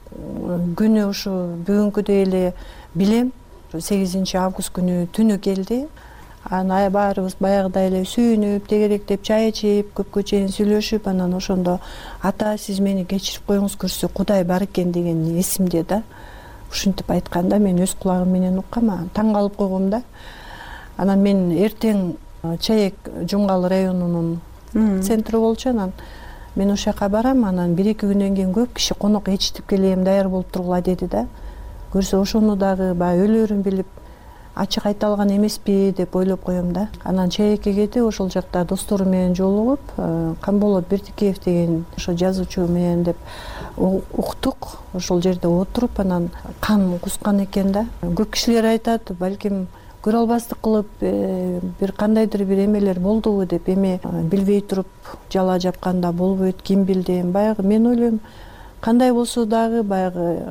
күнү ушу бүгүнкүдөй эле билем. сегизинчи август күнү түнү келди. Анан баарыбыз баягыдай эле сүйүнүп, тегеректеп, чай ичип, көпкө чейин сүйлөшүп, анан ошондо ата, сиз мени кечирип коюңуз, көрсө Кудай бар экен деген эсимде да. Ушинтип айтканда мен өз кулагым менен уккам, таң калып койгом да. Анан мен эртең Чаек Жумгал районунун центри болчу. Анан мен ошол жака барам, анан бир эки күндөн кийин көп киши конок ичтип келем, даяр болуп тургула деди да. Көрсө ошону дагы баягы өлөрүн билип ачык айта алган эмеспи деп ойлоп коем да. Анан Чаекке кетип, ошол жакта достору менен жолугуп, Камболот Бердикеев деген ошо жазуучу менен деп уктук. Ошол жерде отуруп, анан кан кускан экен да. Көп кишилер айтат, балким көрө албастык кылып бир кандайдыр бир эмелер болдубу деп. Эми билбей туруп жала жапканда болбойт, ким билди. Баягы мен ойлойм, кандай болсо дагы баягы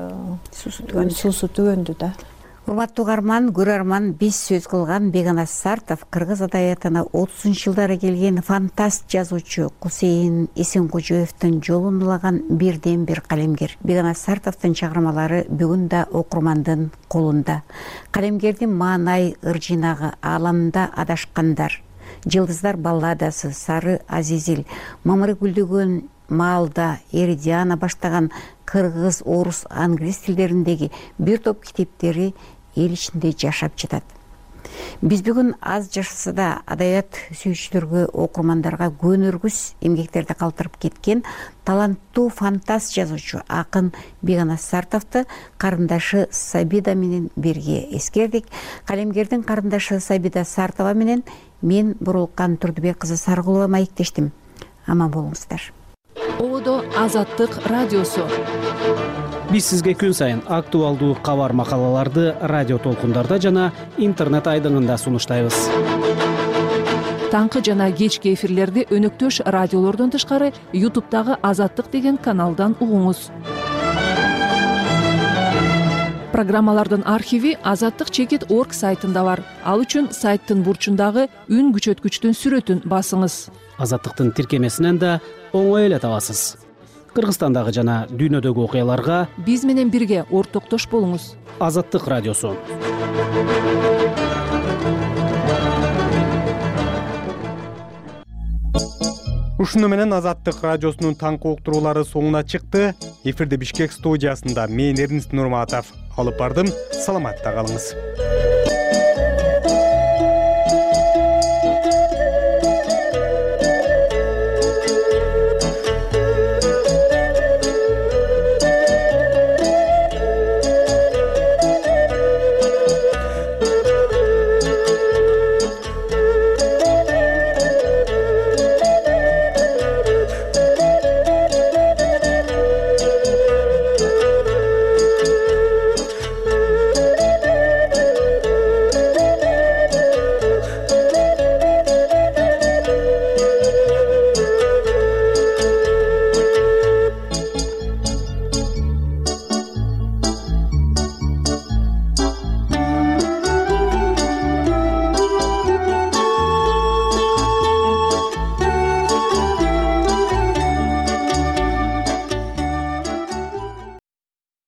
суусу түгөндү да. Урматтуу угарман, көрөрман, биз сөз кылган Беканас Сартов кыргыз адаятына отузунчу жылдары келген фантаст жазуучу Кусейин Эсенкожоевдун жолун улаган бирден бир калемгер. Беканас Сартовдун чыгармалары бүгүн да окурмандын колунда. Калемгердин маанай ыржыйнагы Ааламда адашкандар, Жылдыздар балладасы, Сары Азизил, Мамыры гүлдөгөн маалда, Эридиана баштаган кыргыз, орус, англис тилдериндеги бир топ китептери эл ичинде жашап жатат. Биз бүгүн аз жашаса да адаят сүйүүчүлөргө, окурмандарга көнөргүс эмгектерди калтырып кеткен таланттуу фантаст жазуучу акын Беканас Сартовду карындашы Сабида менен бирге эскердик. Калемгердин карындашы Сабида Сартова менен мен Бурулкан Турдубек кызы Саргулова маектештим. Аман болуңуздар. Ободо Азаттык радиосу. Биз сизге күн сайын актуалдуу кабар макалаларды радио толкундарда жана интернет айдыңында сунуштайбыз. Таңкы жана кечки эфирлерди өнөктөш радиолордон тышкары Ютубтагы Азаттык деген каналдан угуңуз. программалардын архиви азаттык чекит орг сайтында бар. Ал үчүн сайттын бурчундагы үн күчөткүчтүн сүрөтүн басыңыз. Азаттыктын тиркемесинен да оңой эле табасыз. Кыргызстандагы жана дүйнөдөгү окуяларга биз менен бирге ортоктош болуңуз. Азаттык радиосу. Ушуну менен Азаттык радиосунун таңкы уктуруулары соңуна чыкты. Эфирде Бишкек студиясында мен Эрнест Нурматов алып бардым. Саламатта калыңыз.